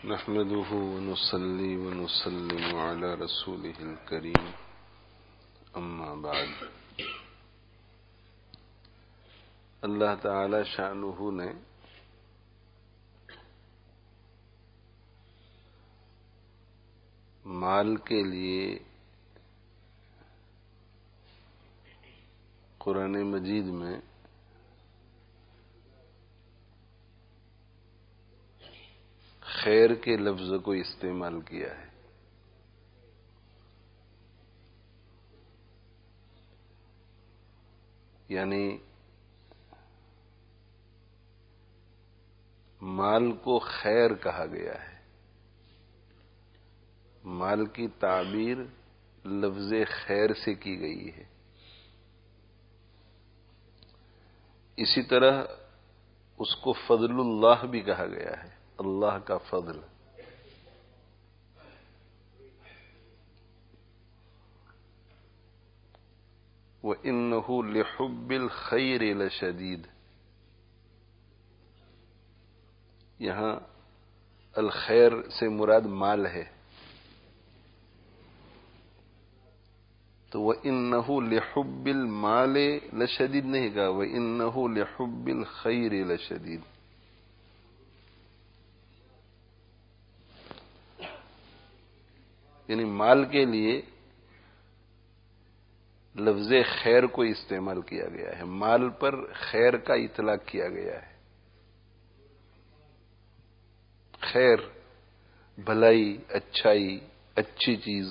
نحمده ونصلي ونسلم على رسوله الكريم اما بعد۔ اللہ تعالی شانہ نے مال کے لیے قرآن مجید میں خیر کے لفظ کو استعمال کیا ہے۔ یعنی مال کو خیر کہا گیا ہے، مال کی تعبیر لفظ خیر سے کی گئی ہے۔ اسی طرح اس کو فضل اللہ بھی کہا گیا ہے، اللہ کا فضل۔ وَإِنَّهُ لِحُبِّ الْخَيْرِ لَشَدِيدٌ، یہاں الخیر سے مراد مال ہے، تو وَإِنَّهُ لِحُبِّ الْمَالِ لَشَدِيدٌ نہیں کہا، وَإِنَّهُ لِحُبِّ الْخَيْرِ لَشَدِيدٌ۔ یعنی مال کے لیے لفظ خیر کو استعمال کیا گیا ہے، مال پر خیر کا اطلاق کیا گیا ہے۔ خیر، بھلائی، اچھائی، اچھی چیز۔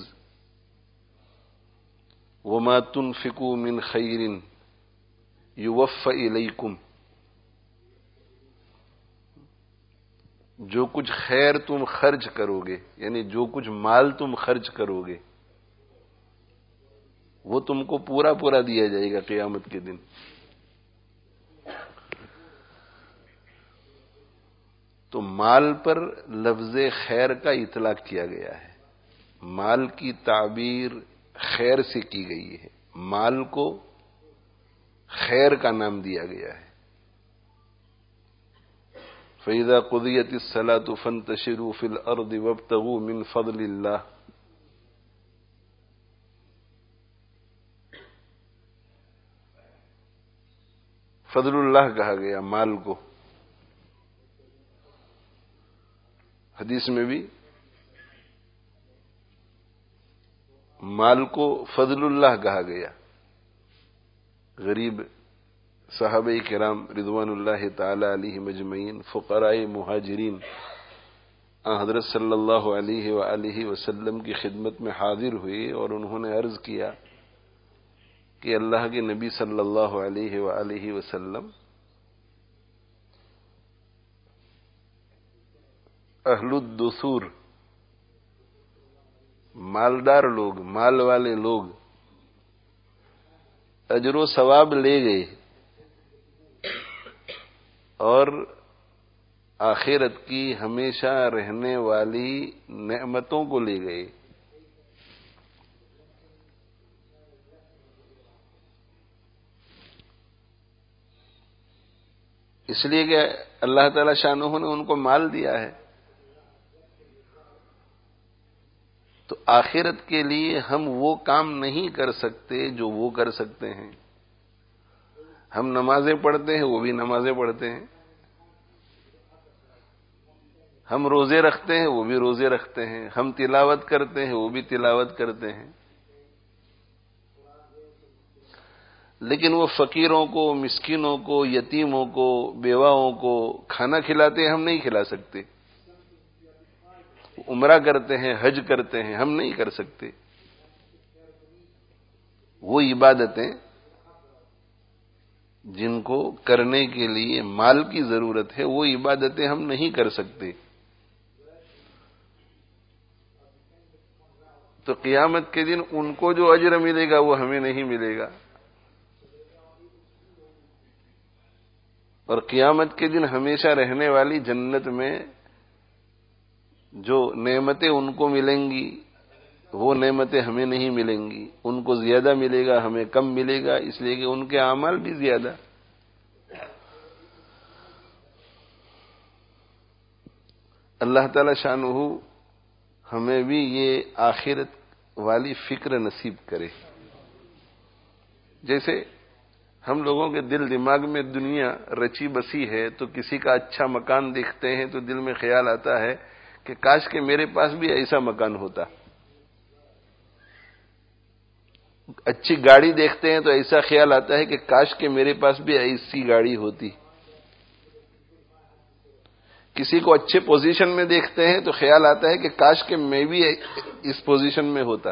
وَمَا تُنْفِقُوا مِنْ خَيْرٍ يُوَفَّ إِلَيْكُمْ، جو کچھ خیر تم خرچ کرو گے، یعنی جو کچھ مال تم خرچ کرو گے وہ تم کو پورا پورا دیا جائے گا قیامت کے دن۔ تو مال پر لفظ خیر کا اطلاق کیا گیا ہے، مال کی تعبیر خیر سے کی گئی ہے، مال کو خیر کا نام دیا گیا ہے۔ فَإِذَا قُضِيَتِ الصَّلَاةُ فَانتَشِرُوا فِي الْأَرْضِ وَابْتَغُوا مِنْ فَضْلِ اللَّهِ۔ فضل اللہ کہا گیا مال کو۔ حدیث میں بھی مال کو فضل اللہ کہا گیا۔ غریب صحابہ کرام رضوان اللہ تعالی علیہم اجمعین، فقراء مہاجرین حضرت صلی اللہ علیہ وآلہ وسلم کی خدمت میں حاضر ہوئے اور انہوں نے عرض کیا کہ اللہ کے نبی صلی اللہ علیہ وآلہ وسلم، اہل الدثور، مالدار لوگ، مال والے لوگ اجر و ثواب لے گئے اور آخرت کی ہمیشہ رہنے والی نعمتوں کو لے گئے۔ اس لیے کہ اللہ تعالی شانہ نے ان کو مال دیا ہے، تو آخرت کے لیے ہم وہ کام نہیں کر سکتے جو وہ کر سکتے ہیں۔ ہم نمازیں پڑھتے ہیں، وہ بھی نمازیں پڑھتے ہیں، ہم روزے رکھتے ہیں، وہ بھی روزے رکھتے ہیں، ہم تلاوت کرتے ہیں، وہ بھی تلاوت کرتے ہیں، لیکن وہ فقیروں کو، مسکینوں کو، یتیموں کو، بیواؤں کو کھانا کھلاتے ہیں، ہم نہیں کھلا سکتے۔ عمرہ کرتے ہیں، حج کرتے ہیں، ہم نہیں کر سکتے۔ وہ عبادتیں جن کو کرنے کے لیے مال کی ضرورت ہے، وہ عبادتیں ہم نہیں کر سکتے۔ تو قیامت کے دن ان کو جو اجر ملے گا وہ ہمیں نہیں ملے گا، اور قیامت کے دن ہمیشہ رہنے والی جنت میں جو نعمتیں ان کو ملیں گی وہ نعمتیں ہمیں نہیں ملیں گی، ان کو زیادہ ملے گا، ہمیں کم ملے گا، اس لیے کہ ان کے اعمال بھی زیادہ۔ اللہ تعالی شانہ ہمیں بھی یہ آخرت والی فکر نصیب کرے. جیسے ہم لوگوں کے دل دماغ میں دنیا رچی بسی ہے، تو کسی کا اچھا مکان دیکھتے ہیں تو دل میں خیال آتا ہے کہ کاش کہ میرے پاس بھی ایسا مکان ہوتا. اچھی گاڑی دیکھتے ہیں تو ایسا خیال آتا ہے کہ کاش کہ میرے پاس بھی ایسی گاڑی ہوتی. کسی کو اچھے پوزیشن میں دیکھتے ہیں تو خیال آتا ہے کہ کاش کہ میں بھی اس پوزیشن میں ہوتا.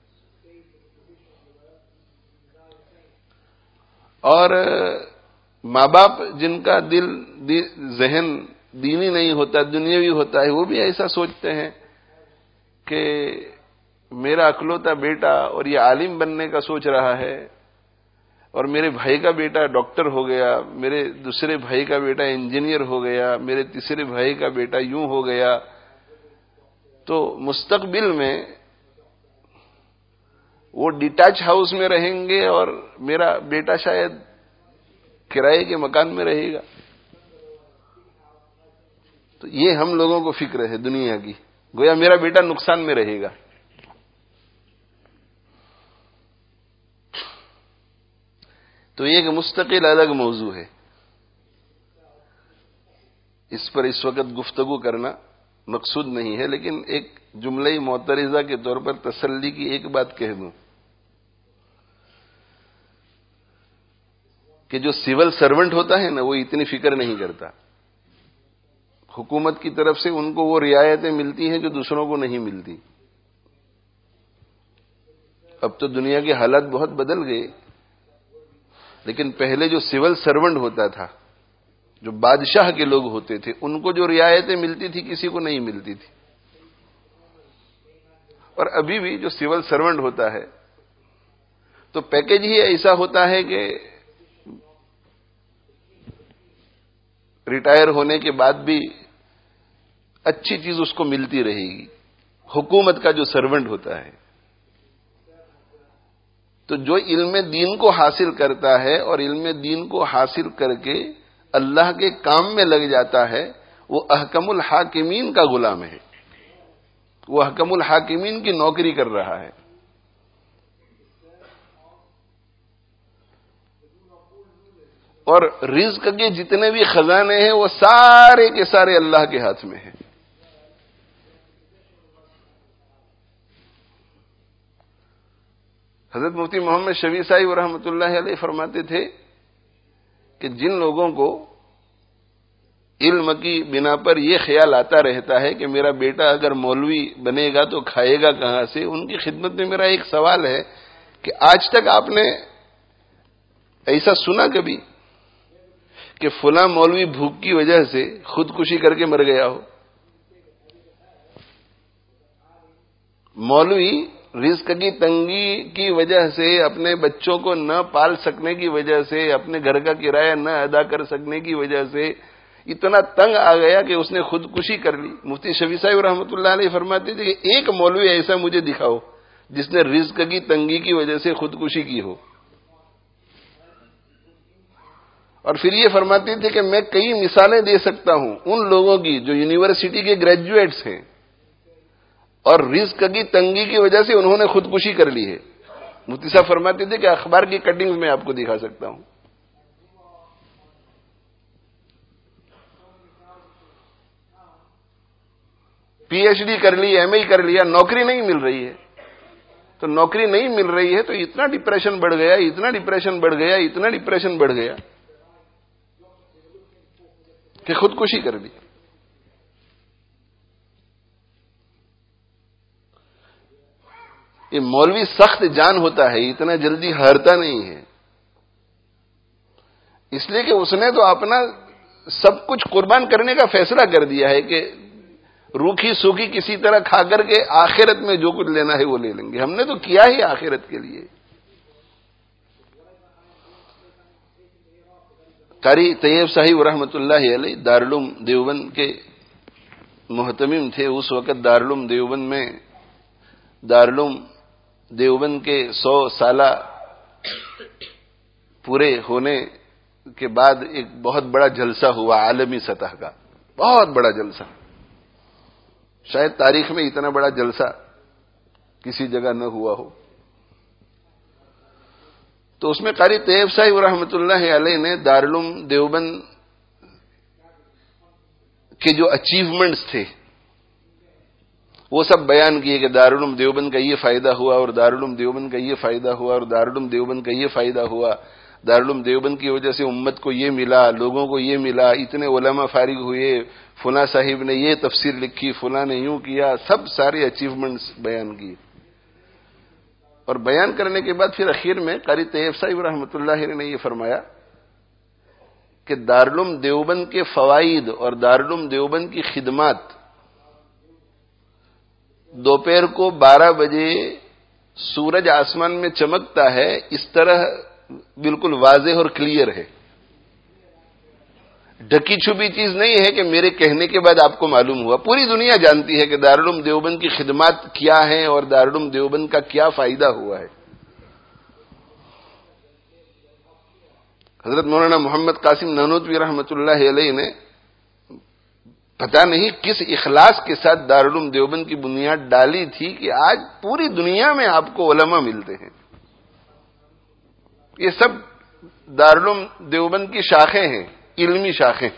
اور ماں باپ جن کا ذہن دینی نہیں ہوتا، دنیاوی ہوتا ہے، وہ بھی ایسا سوچتے ہیں کہ میرا اکلوتا بیٹا اور یہ عالم بننے کا سوچ رہا ہے، اور میرے بھائی کا بیٹا ڈاکٹر ہو گیا، میرے دوسرے بھائی کا بیٹا انجینئر ہو گیا، میرے تیسرے بھائی کا بیٹا یوں ہو گیا. تو مستقبل میں وہ ڈیٹیچ ہاؤس میں رہیں گے اور میرا بیٹا شاید کرائے کے مکان میں رہے گا. تو یہ ہم لوگوں کو فکر ہے دنیا کی، گویا میرا بیٹا نقصان میں رہے گا. تو یہ ایک مستقل الگ موضوع ہے، اس پر اس وقت گفتگو کرنا مقصود نہیں ہے، لیکن ایک جملہ معترضہ کے طور پر تسلی کی ایک بات کہہ دوں کہ جو سول سرونٹ ہوتا ہے نا، وہ اتنی فکر نہیں کرتا. حکومت کی طرف سے ان کو وہ رعایتیں ملتی ہیں جو دوسروں کو نہیں ملتی. اب تو دنیا کے حالات بہت بدل گئے، لیکن پہلے جو سول سرونٹ ہوتا تھا، جو بادشاہ کے لوگ ہوتے تھے، ان کو جو رعایتیں ملتی تھی کسی کو نہیں ملتی تھی. اور ابھی بھی جو سول سرونٹ ہوتا ہے تو پیکج ہی ایسا ہوتا ہے کہ ریٹائر ہونے کے بعد بھی اچھی چیز اس کو ملتی رہے گی. حکومت کا جو سرونٹ ہوتا ہے، تو جو علم دین کو حاصل کرتا ہے اور علم دین کو حاصل کر کے اللہ کے کام میں لگ جاتا ہے، وہ احکم الحاکمین کا غلام ہے، وہ احکم الحاکمین کی نوکری کر رہا ہے. اور رزق کے جتنے بھی خزانے ہیں وہ سارے کے سارے اللہ کے ہاتھ میں ہیں. حضرت مفتی محمد شفیع صاحب رحمۃ اللہ علیہ فرماتے تھے کہ جن لوگوں کو علم کی بنا پر یہ خیال آتا رہتا ہے کہ میرا بیٹا اگر مولوی بنے گا تو کھائے گا کہاں سے، ان کی خدمت میں میرا ایک سوال ہے کہ آج تک آپ نے ایسا سنا کبھی کہ فلاں مولوی بھوک کی وجہ سے خودکشی کر کے مر گیا ہو؟ مولوی رزق کی تنگی کی وجہ سے، اپنے بچوں کو نہ پال سکنے کی وجہ سے، اپنے گھر کا کرایہ نہ ادا کر سکنے کی وجہ سے اتنا تنگ آ گیا کہ اس نے خودکشی کر لی. مفتی شفیع صاحب رحمۃ اللہ علیہ فرماتے تھے کہ ایک مولوی ایسا مجھے دکھاؤ جس نے رزق کی تنگی کی وجہ سے خودکشی کی ہو. اور پھر یہ فرماتے تھے کہ میں کئی مثالیں دے سکتا ہوں ان لوگوں کی جو یونیورسٹی کے گریجویٹس ہیں اور رزق کی تنگی کی وجہ سے انہوں نے خودکشی کر لی ہے. مفتی صاحب فرماتے تھے کہ اخبار کی کٹنگز میں آپ کو دکھا سکتا ہوں. پی ایچ ڈی کر لی، ایم اے کر لیا، نوکری نہیں مل رہی ہے. تو نوکری نہیں مل رہی ہے تو اتنا ڈپریشن بڑھ گیا، اتنا ڈپریشن بڑھ گیا، اتنا ڈپریشن بڑھ گیا کہ خودکشی کر لی. یہ مولوی سخت جان ہوتا ہے، اتنا جلدی ہارتا نہیں ہے، اس لیے کہ اس نے تو اپنا سب کچھ قربان کرنے کا فیصلہ کر دیا ہے کہ روکھی سوکھی کسی طرح کھا کر کے آخرت میں جو کچھ لینا ہے وہ لے لیں گے. ہم نے تو کیا ہی آخرت کے لیے. قاری طیب صاحب رحمۃ اللہ علیہ دارالعلوم دیوبند کے محتمم تھے. اس وقت دارالعلوم دیوبند میں دارالعلوم دیوبند کے 100 سالہ پورے ہونے کے بعد ایک بہت بڑا جلسہ ہوا، عالمی سطح کا بہت بڑا جلسہ. شاید تاریخ میں اتنا بڑا جلسہ کسی جگہ نہ ہوا ہو. تو اس میں قاری طیب صاحب رحمۃ اللہ علیہ نے دارالعلوم دیوبند کے جو اچیومنٹس تھے وہ سب بیان کیے کہ دارالعلوم دیوبند کا یہ فائدہ ہوا اور دارالعلوم دیوبند کا یہ فائدہ ہوا اور دارالعلوم دیوبند کا یہ فائدہ ہوا، دارالعلوم دیوبند کی وجہ سے امت کو یہ ملا، لوگوں کو یہ ملا، اتنے علماء فارغ ہوئے، فلاں صاحب نے یہ تفسیر لکھی، فلاں نے یوں کیا، سب سارے اچیومنٹس بیان کیے. اور بیان کرنے کے بعد پھر اخیر میں قاری طیب صاحب رحمۃ اللہ علیہ نے یہ فرمایا کہ دارالعلوم دیوبند کے فوائد اور دارالعلوم دیوبند کی خدمات دوپہر کو 12 بجے سورج آسمان میں چمکتا ہے اس طرح بالکل واضح اور کلیئر ہے. ڈھکی چھپی چیز نہیں ہے کہ میرے کہنے کے بعد آپ کو معلوم ہوا. پوری دنیا جانتی ہے کہ دارالعلوم دیوبند کی خدمات کیا ہیں اور دارالعلوم دیوبند کا کیا فائدہ ہوا ہے. حضرت مولانا محمد قاسم نانوتوی رحمۃ اللہ علیہ نے پتہ نہیں کس اخلاص کے ساتھ دارالعلوم دیوبند کی بنیاد ڈالی تھی کہ آج پوری دنیا میں آپ کو علماء ملتے ہیں. یہ سب دارالعلوم دیوبند کی شاخیں ہیں، علمی شاخیں.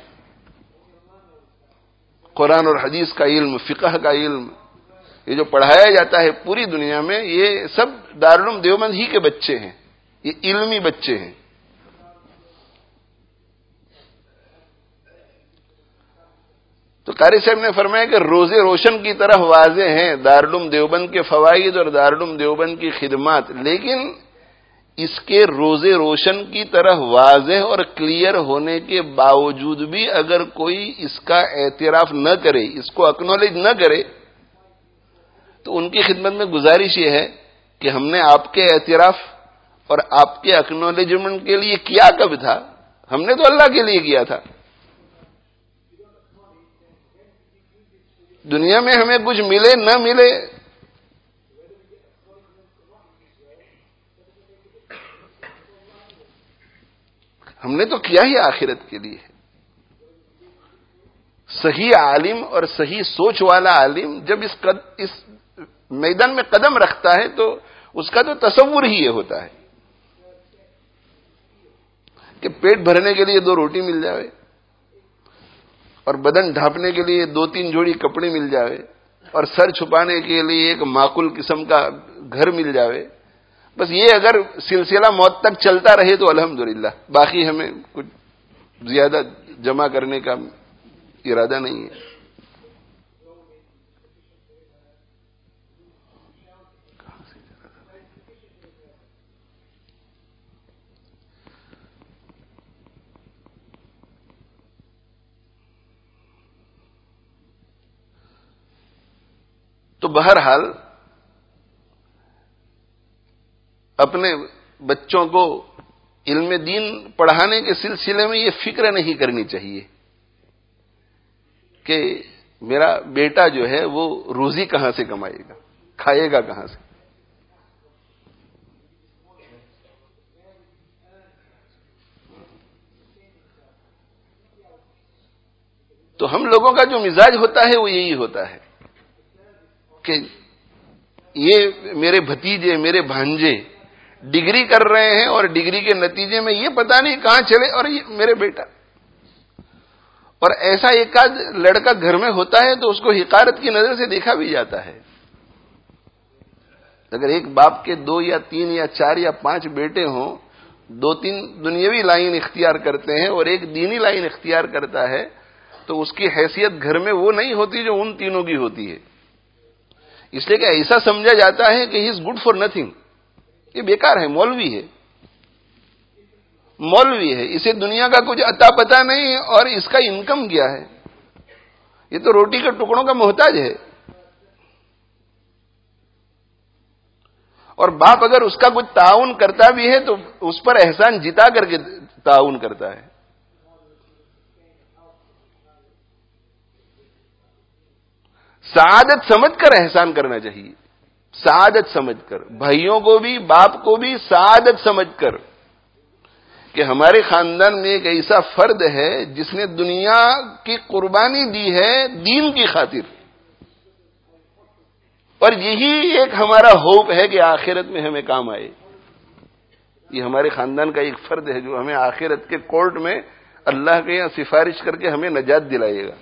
قرآن اور حدیث کا علم، فقہ کا علم، یہ جو پڑھایا جاتا ہے پوری دنیا میں، یہ سب دارالعلوم دیوبند ہی کے بچے ہیں، یہ علمی بچے ہیں. تو قاری صاحب نے فرمایا کہ روزے روشن کی طرح واضح ہیں دارالعلوم دیوبند کے فوائد اور دارالعلوم دیوبند کی خدمات، لیکن اس کے روزے روشن کی طرح واضح اور کلیئر ہونے کے باوجود بھی اگر کوئی اس کا اعتراف نہ کرے، اس کو اکنالج نہ کرے، تو ان کی خدمت میں گزارش یہ ہے کہ ہم نے آپ کے اعتراف اور آپ کے اکنالجمنٹ کے لیے کیا کب تھا؟ ہم نے تو اللہ کے لیے کیا تھا. دنیا میں ہمیں کچھ ملے نہ ملے، ہم نے تو کیا ہی آخرت کے لیے. صحیح عالم اور صحیح سوچ والا عالم جب اس میدان میں قدم رکھتا ہے تو اس کا تو تصور ہی یہ ہوتا ہے کہ پیٹ بھرنے کے لیے 2 روٹی مل جائے اور بدن ڈھانپنے کے لیے 2-3 جوڑی کپڑے مل جائے اور سر چھپانے کے لیے ایک معقول قسم کا گھر مل جائے. بس یہ اگر سلسلہ موت تک چلتا رہے تو الحمدللہ، باقی ہمیں کچھ زیادہ جمع کرنے کا ارادہ نہیں ہے. تو بہرحال اپنے بچوں کو علم دین پڑھانے کے سلسلے میں یہ فکر نہیں کرنی چاہیے کہ میرا بیٹا جو ہے وہ روزی کہاں سے کمائے گا، کھائے گا کہاں سے. تو ہم لوگوں کا جو مزاج ہوتا ہے وہ یہی ہوتا ہے کہ یہ میرے بھتیجے، میرے بھانجے ڈگری کر رہے ہیں اور ڈگری کے نتیجے میں یہ پتہ نہیں کہاں چلے، اور یہ میرے بیٹا. اور ایسا ایک آدھ لڑکا گھر میں ہوتا ہے تو اس کو حقارت کی نظر سے دیکھا بھی جاتا ہے. اگر ایک باپ کے 2 یا 3 یا 4 یا 5 بیٹے ہوں، 2-3 دنیاوی لائن اختیار کرتے ہیں اور ایک دینی لائن اختیار کرتا ہے، تو اس کی حیثیت گھر میں وہ نہیں ہوتی جو ان تینوں کی ہوتی ہے. اس لیے کہ ایسا سمجھا جاتا ہے کہ he is good for nothing, یہ بیکار ہے، مولوی ہے، مولوی ہے، اسے دنیا کا کچھ عطا پتہ نہیں اور اس کا انکم کیا ہے، یہ تو روٹی کے ٹکڑوں کا محتاج ہے. اور باپ اگر اس کا کچھ تعاون کرتا بھی ہے تو اس پر احسان جتا کر کے تعاون کرتا ہے. سعادت سمجھ کر احسان کرنا چاہیے، سعادت سمجھ کر، بھائیوں کو بھی باپ کو بھی سعادت سمجھ کر کہ ہمارے خاندان میں ایک ایسا فرد ہے جس نے دنیا کی قربانی دی ہے دین کی خاطر. اور یہی ایک ہمارا ہوپ ہے کہ آخرت میں ہمیں کام آئے. یہ ہمارے خاندان کا ایک فرد ہے جو ہمیں آخرت کے کورٹ میں اللہ کے یہاں سفارش کر کے ہمیں نجات دلائے گا.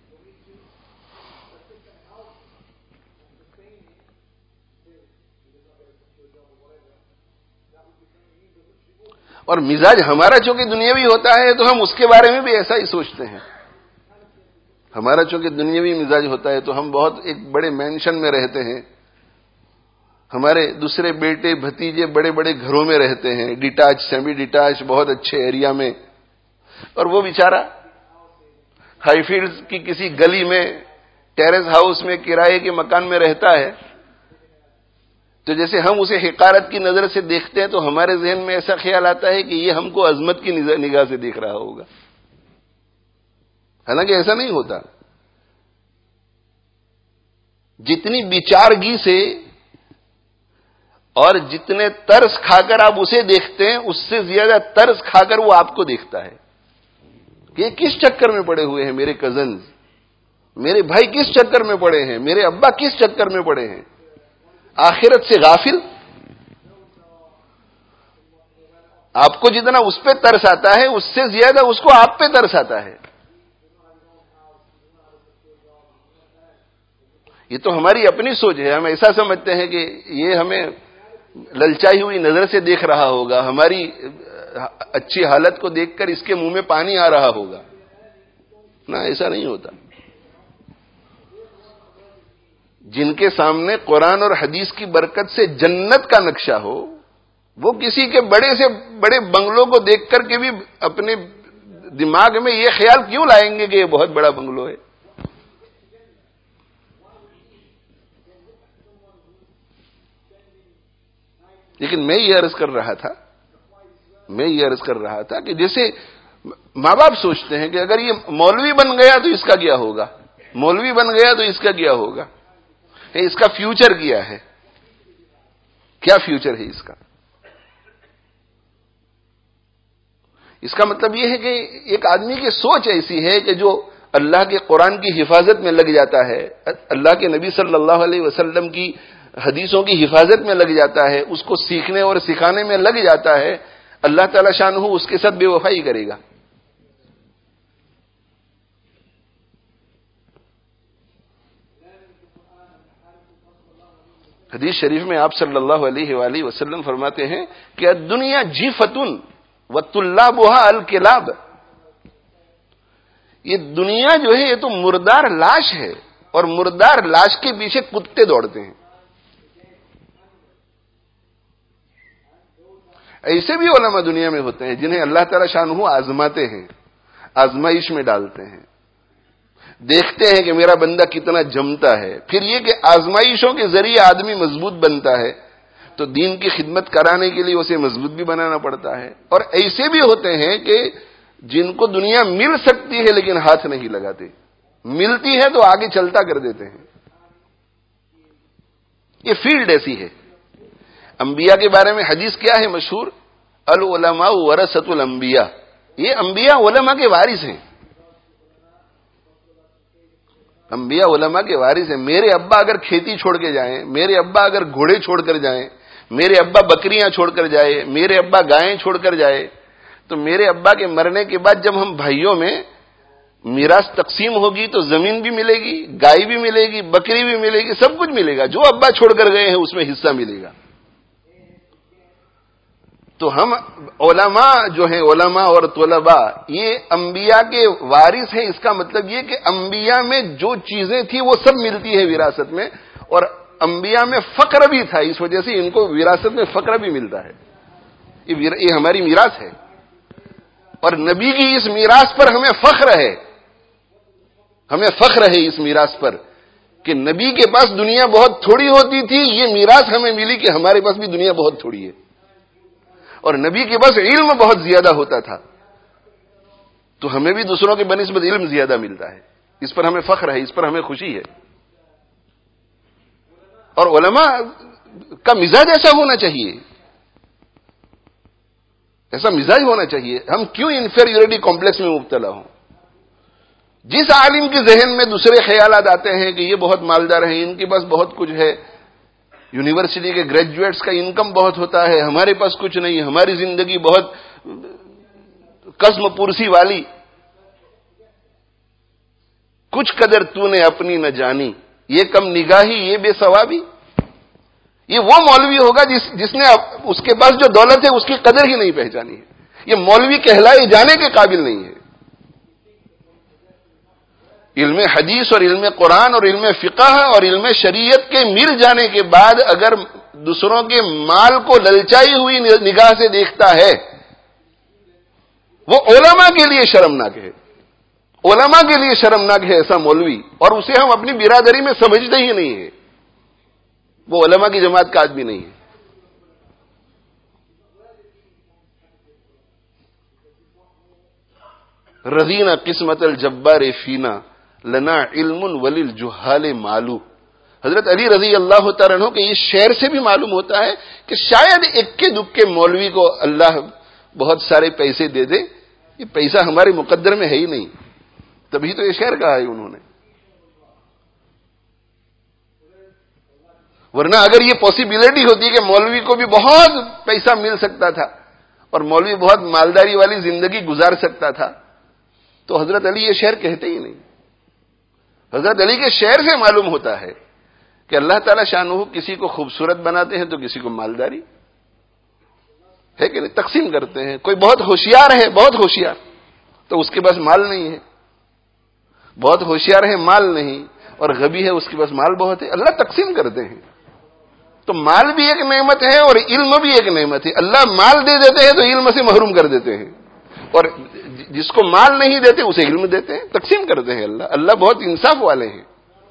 اور مزاج ہمارا چونکہ دنیاوی ہوتا ہے تو ہم اس کے بارے میں بھی ایسا ہی سوچتے ہیں. ہمارا چونکہ دنیاوی مزاج ہوتا ہے تو ہم بہت ایک بڑے مینشن میں رہتے ہیں. ہمارے دوسرے بیٹے بھتیجے بڑے بڑے گھروں میں رہتے ہیں، ڈیٹاچ سیمی ڈیٹاچ بہت اچھے ایریا میں، اور وہ بیچارہ ہائی فیلڈز کی کسی گلی میں ٹیرس ہاؤس میں کرائے کے مکان میں رہتا ہے. تو جیسے ہم اسے حقارت کی نظر سے دیکھتے ہیں تو ہمارے ذہن میں ایسا خیال آتا ہے کہ یہ ہم کو عظمت کی نگاہ سے دیکھ رہا ہوگا. حالانکہ ایسا نہیں ہوتا. جتنی بیچارگی سے اور جتنے ترس کھا کر آپ اسے دیکھتے ہیں اس سے زیادہ ترس کھا کر وہ آپ کو دیکھتا ہے کہ یہ کس چکر میں پڑے ہوئے ہیں میرے کزنز، میرے بھائی کس چکر میں پڑے ہیں، میرے ابا کس چکر میں پڑے ہیں، آخرت سے غافل. آپ کو جتنا اس پہ ترس آتا ہے اس سے زیادہ اس کو آپ پہ ترس آتا ہے. یہ تو ہماری اپنی سوچ ہے. ہم ایسا سمجھتے ہیں کہ یہ ہمیں للچائی ہوئی نظر سے دیکھ رہا ہوگا، ہماری اچھی حالت کو دیکھ کر اس کے منہ میں پانی آ رہا ہوگا. نہ، ایسا نہیں ہوتا. جن کے سامنے قرآن اور حدیث کی برکت سے جنت کا نقشہ ہو، وہ کسی کے بڑے سے بڑے بنگلوں کو دیکھ کر کے بھی اپنے دماغ میں یہ خیال کیوں لائیں گے کہ یہ بہت بڑا بنگلو ہے. لیکن میں یہ عرض کر رہا تھا کہ جیسے ماں باپ سوچتے ہیں کہ اگر یہ مولوی بن گیا تو اس کا کیا ہوگا، مولوی بن گیا تو اس کا کیا ہوگا، اس کا فیوچر کیا ہے، کیا فیوچر ہے اس کا. اس کا مطلب یہ ہے کہ ایک آدمی کی سوچ ایسی ہے کہ جو اللہ کے قرآن کی حفاظت میں لگ جاتا ہے، اللہ کے نبی صلی اللہ علیہ وسلم کی حدیثوں کی حفاظت میں لگ جاتا ہے، اس کو سیکھنے اور سکھانے میں لگ جاتا ہے، اللہ تعالی شانہ اس کے ساتھ بے وفائی کرے گا. حدیث شریف میں آپ صلی اللہ علیہ وآلہ وسلم فرماتے ہیں کہ الدنیا جیفتن وطلابها الکلاب. یہ دنیا جو ہے یہ تو مردار لاش ہے اور مردار لاش کے پیچھے کتے دوڑتے ہیں. ایسے بھی علماء دنیا میں ہوتے ہیں جنہیں اللہ تعالی شانہ آزماتے ہیں، آزمائش میں ڈالتے ہیں، دیکھتے ہیں کہ میرا بندہ کتنا جمتا ہے. پھر یہ کہ آزمائشوں کے ذریعے آدمی مضبوط بنتا ہے تو دین کی خدمت کرانے کے لیے اسے مضبوط بھی بنانا پڑتا ہے. اور ایسے بھی ہوتے ہیں کہ جن کو دنیا مل سکتی ہے لیکن ہاتھ نہیں لگاتے، ملتی ہے تو آگے چلتا کر دیتے ہیں. یہ فیلڈ ایسی ہے. انبیاء کے بارے میں حدیث کیا ہے مشہور؟ العلماء ورثۃ الانبیاء. یہ انبیاء علماء کے وارث ہیں. انبیاء علماء کے وارث ہیں. میرے ابا اگر کھیتی چھوڑ کے جائیں، میرے ابا اگر گھوڑے چھوڑ کر جائیں، میرے ابا بکریاں چھوڑ کر جائے، میرے ابا گائیں چھوڑ کر جائے، تو میرے ابا کے مرنے کے بعد جب ہم بھائیوں میں میراث تقسیم ہوگی تو زمین بھی ملے گی، گائے بھی ملے گی، بکری بھی ملے گی، سب کچھ ملے گا. جو ابا چھوڑ کر گئے ہیں اس میں حصہ ملے گا. تو ہم علماء جو ہیں، علماء اور طلباء، یہ انبیاء کے وارث ہیں. اس کا مطلب یہ کہ انبیاء میں جو چیزیں تھیں وہ سب ملتی ہیں وراثت میں، اور انبیاء میں فقر بھی تھا، اس وجہ سے ان کو وراثت میں فقر بھی ملتا ہے. یہ ہماری میراث ہے اور نبی کی اس میراث پر ہمیں فخر ہے. ہمیں فخر ہے اس میراث پر کہ نبی کے پاس دنیا بہت تھوڑی ہوتی تھی، یہ میراث ہمیں ملی کہ ہمارے پاس بھی دنیا بہت تھوڑی ہے، اور نبی کے پاس علم بہت زیادہ ہوتا تھا تو ہمیں بھی دوسروں کے بنسبت علم زیادہ ملتا ہے. اس پر ہمیں فخر ہے، اس پر ہمیں خوشی ہے. اور علماء کا مزاج ایسا ہونا چاہیے، ایسا مزاج ہونا چاہیے. ہم کیوں انفیریورٹی کمپلیکس میں مبتلا ہوں؟ جس عالم کے ذہن میں دوسرے خیالات آتے ہیں کہ یہ بہت مالدار ہیں، ان کے پاس بہت کچھ ہے، یونیورسٹی کے گریجویٹس کا انکم بہت ہوتا ہے، ہمارے پاس کچھ نہیں، ہماری زندگی بہت قزم پرسی والی، کچھ قدر تو نے اپنی نہ جانی، یہ کم نگاہی، یہ بے ثوابی، یہ وہ مولوی ہوگا جس نے اس کے پاس جو دولت ہے اس کی قدر ہی نہیں پہچانی ہے. یہ مولوی کہلائے جانے کے قابل نہیں ہے. علم حدیث اور علم قرآن اور علم فقہ اور علم شریعت کے مل جانے کے بعد اگر دوسروں کے مال کو للچائی ہوئی نگاہ سے دیکھتا ہے، وہ علماء کے لیے شرمناک ہے. علماء کے لیے شرمناک ہے ایسا مولوی، اور اسے ہم اپنی برادری میں سمجھتے ہی نہیں ہے. وہ علماء کی جماعت کا آدمی نہیں ہے. رضینا قسمت الجبار فینا لنا علم وللجہال مالو. حضرت علی رضی اللہ تعالیٰ عنہ کہ اس شعر سے بھی معلوم ہوتا ہے کہ شاید اکے دکے مولوی کو اللہ بہت سارے پیسے دے دے، یہ پیسہ ہمارے مقدر میں ہے ہی نہیں، تبھی تو یہ شعر کہا ہے انہوں نے. ورنہ اگر یہ پاسبلٹی ہوتی کہ مولوی کو بھی بہت پیسہ مل سکتا تھا اور مولوی بہت مالداری والی زندگی گزار سکتا تھا تو حضرت علی یہ شعر کہتے ہی نہیں. حضرت علی کے شعر سے معلوم ہوتا ہے کہ اللہ تعالیٰ شانہ کسی کو خوبصورت بناتے ہیں تو کسی کو مالداری ہے کہ نہیں، تقسیم کرتے ہیں. کوئی بہت ہوشیار ہے، بہت ہوشیار، تو اس کے پاس مال نہیں ہے. بہت ہوشیار ہے، مال نہیں، اور غبی ہے، اس کے پاس مال بہت ہے. اللہ تقسیم کرتے ہیں. تو مال بھی ایک نعمت ہے اور علم بھی ایک نعمت ہے. اللہ مال دے دیتے ہیں تو علم سے محروم کر دیتے ہیں، اور جس کو مال نہیں دیتے اسے علم دیتے ہیں. تقسیم کرتے ہیں اللہ. اللہ بہت انصاف والے ہیں.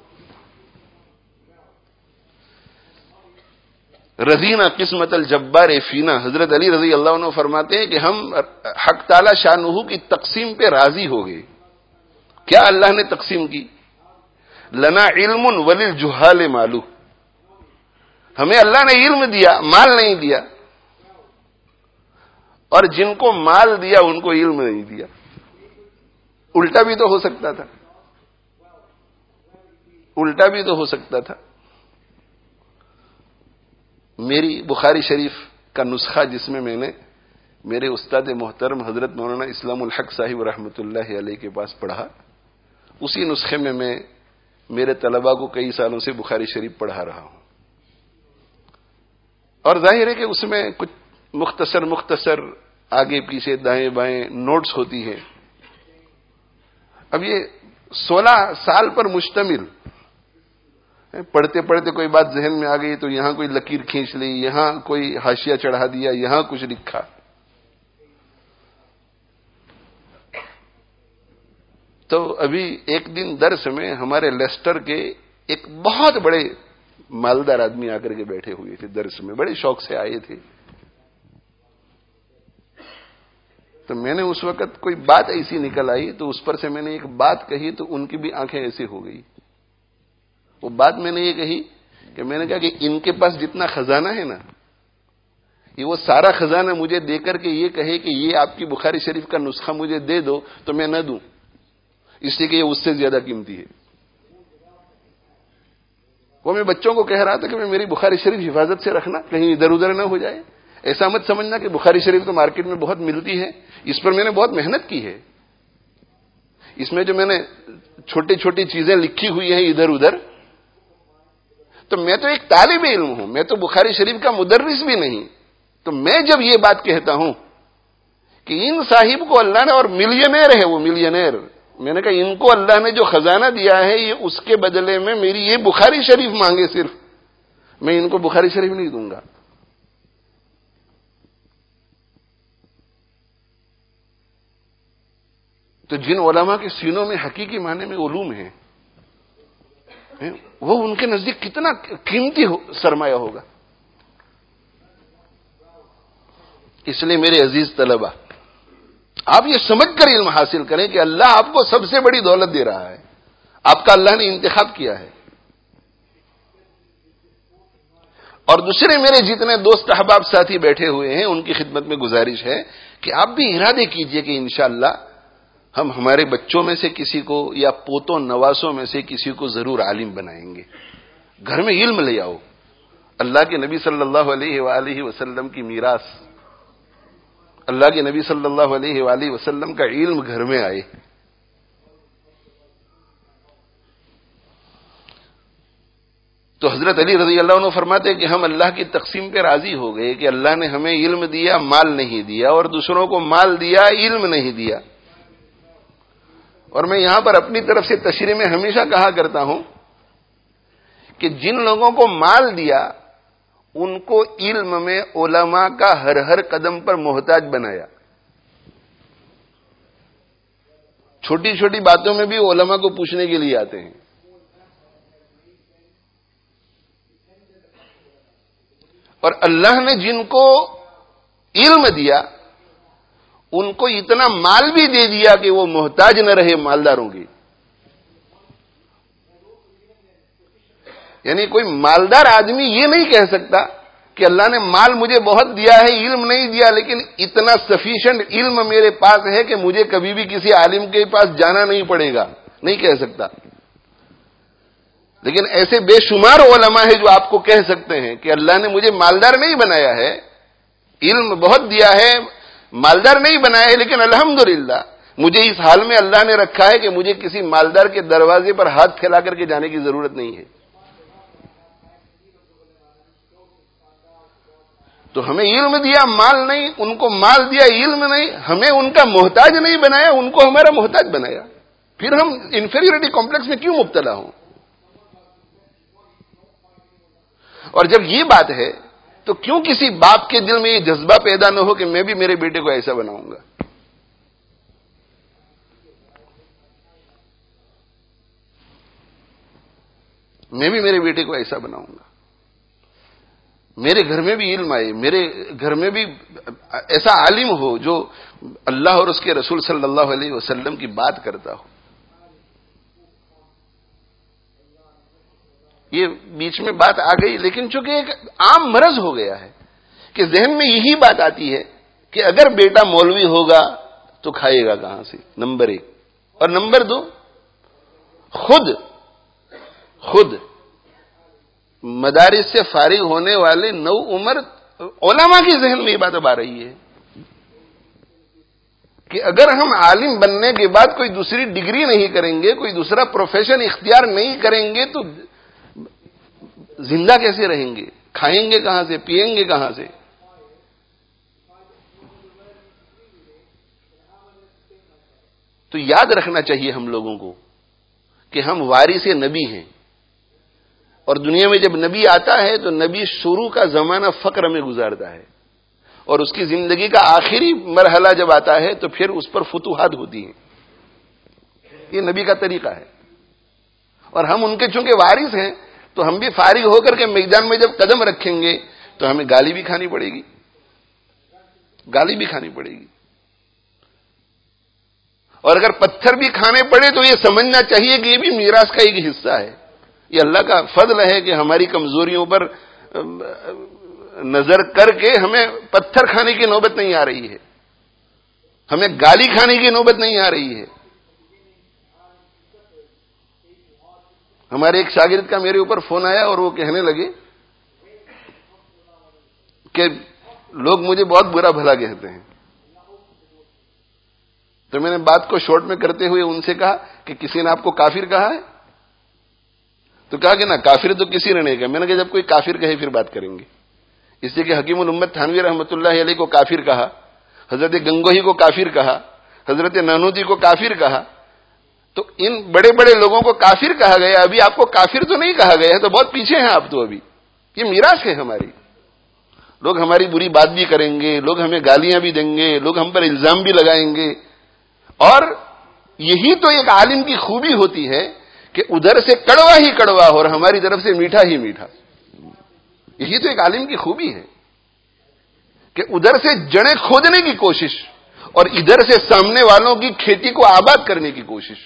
رضینا قسمت الجبار فینا. حضرت علی رضی اللہ عنہ فرماتے ہیں کہ ہم حق تعالی شانہ کی تقسیم پہ راضی ہو گئے. کیا اللہ نے تقسیم کی؟ لنا علم وللجہال مالو. ہمیں اللہ نے علم دیا، مال نہیں دیا، اور جن کو مال دیا ان کو علم نہیں دیا. الٹا بھی تو ہو سکتا تھا، الٹا بھی تو ہو سکتا تھا. میری بخاری شریف کا نسخہ جس میں نے میرے استاد محترم حضرت مولانا اسلام الحق صاحب رحمۃ اللہ علیہ کے پاس پڑھا، اسی نسخے میں میرے طلباء کو کئی سالوں سے بخاری شریف پڑھا رہا ہوں. اور ظاہر ہے کہ اس میں کچھ مختصر آگے پیچھے دائیں بائیں نوٹس ہوتی ہیں. اب یہ 16 سال پر مشتمل، پڑھتے پڑھتے کوئی بات ذہن میں آ گئی تو یہاں کوئی لکیر کھینچ لی، یہاں کوئی حاشیہ چڑھا دیا، یہاں کچھ لکھا. تو ابھی ایک دن درس میں ہمارے لیسٹر کے ایک بہت بڑے مالدار آدمی آ کر کے بیٹھے ہوئے تھے درس میں، بڑے شوق سے آئے تھے. تو میں نے اس وقت کوئی بات ایسی نکل آئی تو اس پر سے میں نے ایک بات کہی تو ان کی بھی آنکھیں ایسی ہو گئی. وہ بات میں نے یہ کہی کہ میں نے کہا کہ ان کے پاس جتنا خزانہ ہے نا، یہ وہ سارا خزانہ مجھے دے کر کے یہ کہے کہ یہ آپ کی بخاری شریف کا نسخہ مجھے دے دو تو میں نہ دوں، اس لیے کہ یہ اس سے زیادہ قیمتی ہے. وہ میں بچوں کو کہہ رہا تھا کہ میں میری بخاری شریف حفاظت سے رکھنا، کہیں ادھر ادھر نہ ہو جائے. ایسا مت سمجھنا کہ بخاری شریف تو مارکیٹ میں بہت ملتی ہے، اس پر میں نے بہت محنت کی ہے. اس میں جو میں نے چھوٹی چھوٹی چیزیں لکھی ہوئی ہیں ادھر ادھر، تو میں تو ایک طالب علم ہوں، میں تو بخاری شریف کا مدرس بھی نہیں. تو میں جب یہ بات کہتا ہوں کہ ان صاحب کو اللہ نے، اور ملینئر ہے وہ، ملینئر، میں نے کہا ان کو اللہ نے جو خزانہ دیا ہے یہ اس کے بدلے میں میری یہ بخاری شریف مانگے صرف، میں ان کو بخاری شریف نہیں دوں گا. تو جن علماء کے سینوں میں حقیقی معنی میں علوم ہیں، وہ ان کے نزدیک کتنا قیمتی سرمایہ ہوگا. اس لیے میرے عزیز طلبہ، آپ یہ سمجھ کر علم حاصل کریں کہ اللہ آپ کو سب سے بڑی دولت دے رہا ہے، آپ کا اللہ نے انتخاب کیا ہے. اور دوسرے میرے جتنے دوست احباب ساتھی بیٹھے ہوئے ہیں ان کی خدمت میں گزارش ہے کہ آپ بھی ارادے کیجئے کہ انشاءاللہ ہم ہمارے بچوں میں سے کسی کو یا پوتوں نواسوں میں سے کسی کو ضرور عالم بنائیں گے. گھر میں علم لے آؤ. اللہ کے نبی صلی اللہ علیہ وآلہ وسلم کی میراث، اللہ کے نبی صلی اللہ علیہ وآلہ وسلم کا علم گھر میں آئے. تو حضرت علی رضی اللہ عنہ فرماتے کہ ہم اللہ کی تقسیم پہ راضی ہو گئے کہ اللہ نے ہمیں علم دیا، مال نہیں دیا، اور دوسروں کو مال دیا، علم نہیں دیا. اور میں یہاں پر اپنی طرف سے تشریح میں ہمیشہ کہا کرتا ہوں کہ جن لوگوں کو مال دیا ان کو علم میں علماء کا ہر ہر قدم پر محتاج بنایا. چھوٹی چھوٹی باتوں میں بھی علماء کو پوچھنے کے لیے آتے ہیں. اور اللہ نے جن کو علم دیا ان کو اتنا مال بھی دے دیا کہ وہ محتاج نہ رہے مالداروں کی. یعنی کوئی مالدار آدمی یہ نہیں کہہ سکتا کہ اللہ نے مال مجھے بہت دیا ہے، علم نہیں دیا، لیکن اتنا سفیشینٹ علم میرے پاس ہے کہ مجھے کبھی بھی کسی عالم کے پاس جانا نہیں پڑے گا. نہیں کہہ سکتا. لیکن ایسے بے شمار علماء ہیں جو آپ کو کہہ سکتے ہیں کہ اللہ نے مجھے مالدار نہیں بنایا ہے، علم بہت دیا ہے، مالدار نہیں بنایا ہے، لیکن الحمدللہ مجھے اس حال میں اللہ نے رکھا ہے کہ مجھے کسی مالدار کے دروازے پر ہاتھ پھیلا کر کے جانے کی ضرورت نہیں ہے. تو ہمیں علم دیا، مال نہیں. ان کو مال دیا، علم نہیں. ہمیں ان کا محتاج نہیں بنایا، ان کو ہمارا محتاج بنایا. پھر ہم انفیریورٹی کمپلیکس میں کیوں مبتلا ہوں؟ اور جب یہ بات ہے تو کیوں کسی باپ کے دل میں یہ جذبہ پیدا نہ ہو کہ میں بھی میرے بیٹے کو ایسا بناؤں گا. میں بھی میرے بیٹے کو ایسا بناؤں گا. میرے گھر میں بھی علم آئے، میرے گھر میں بھی ایسا عالم ہو جو اللہ اور اس کے رسول صلی اللہ علیہ وسلم کی بات کرتا ہو. یہ بیچ میں بات آ گئی، لیکن چونکہ ایک عام مرض ہو گیا ہے کہ ذہن میں یہی بات آتی ہے کہ اگر بیٹا مولوی ہوگا تو کھائے گا کہاں سے، نمبر 1. اور نمبر 2، خود مدارس سے فارغ ہونے والے نو عمر علماء کے ذہن میں یہ بات اب آ رہی ہے کہ اگر ہم عالم بننے کے بعد کوئی دوسری ڈگری نہیں کریں گے، کوئی دوسرا پروفیشن اختیار نہیں کریں گے تو زندہ کیسے رہیں گے؟ کھائیں گے کہاں سے؟ پیئیں گے کہاں سے؟ تو یاد رکھنا چاہیے ہم لوگوں کو کہ ہم وارث نبی ہیں. اور دنیا میں جب نبی آتا ہے تو نبی شروع کا زمانہ فقر میں گزارتا ہے، اور اس کی زندگی کا آخری مرحلہ جب آتا ہے تو پھر اس پر فتوحات ہوتی ہیں. یہ نبی کا طریقہ ہے. اور ہم ان کے چونکہ وارث ہیں تو ہم بھی فارغ ہو کر کے میدان میں جب قدم رکھیں گے تو ہمیں گالی بھی کھانی پڑے گی. اور اگر پتھر بھی کھانے پڑے تو یہ سمجھنا چاہیے کہ یہ بھی میراث کا ایک حصہ ہے. یہ اللہ کا فضل ہے کہ ہماری کمزوریوں پر نظر کر کے ہمیں پتھر کھانے کی نوبت نہیں آ رہی ہے، ہمیں گالی کھانے کی نوبت نہیں آ رہی ہے. ہمارے ایک شاگرد کا میرے اوپر فون آیا اور وہ کہنے لگے کہ لوگ مجھے بہت برا بھلا کہتے ہیں. تو میں نے بات کو شارٹ میں کرتے ہوئے ان سے کہا کہ کسی نے آپ کو کافر کہا ہے؟ تو کہا کہ نہ، کافر تو کسی نے نہیں کہا. میں نے کہا جب کوئی کافر کہے پھر بات کریں گے. اس لیے کہ حکیم الامت تھانوی رحمۃ اللہ علیہ کو کافر کہا، حضرت گنگوہی کو کافر کہا، حضرت نانوتی کو کافر کہا. تو ان بڑے بڑے لوگوں کو کافر کہا گیا، ابھی آپ کو کافر تو نہیں کہا گیا ہے، تو بہت پیچھے ہیں آپ. تو ابھی یہ میراث ہے ہماری. لوگ ہماری بری بات بھی کریں گے، لوگ ہمیں گالیاں بھی دیں گے، لوگ ہم پر الزام بھی لگائیں گے. اور یہی تو ایک عالم کی خوبی ہوتی ہے کہ ادھر سے کڑوا ہی کڑوا اور ہماری طرف سے میٹھا ہی میٹھا. یہی تو ایک عالم کی خوبی ہے کہ ادھر سے جڑیں کھودنے کی کوشش اور ادھر سے سامنے والوں کی کھیتی کو آباد کرنے کی کوشش،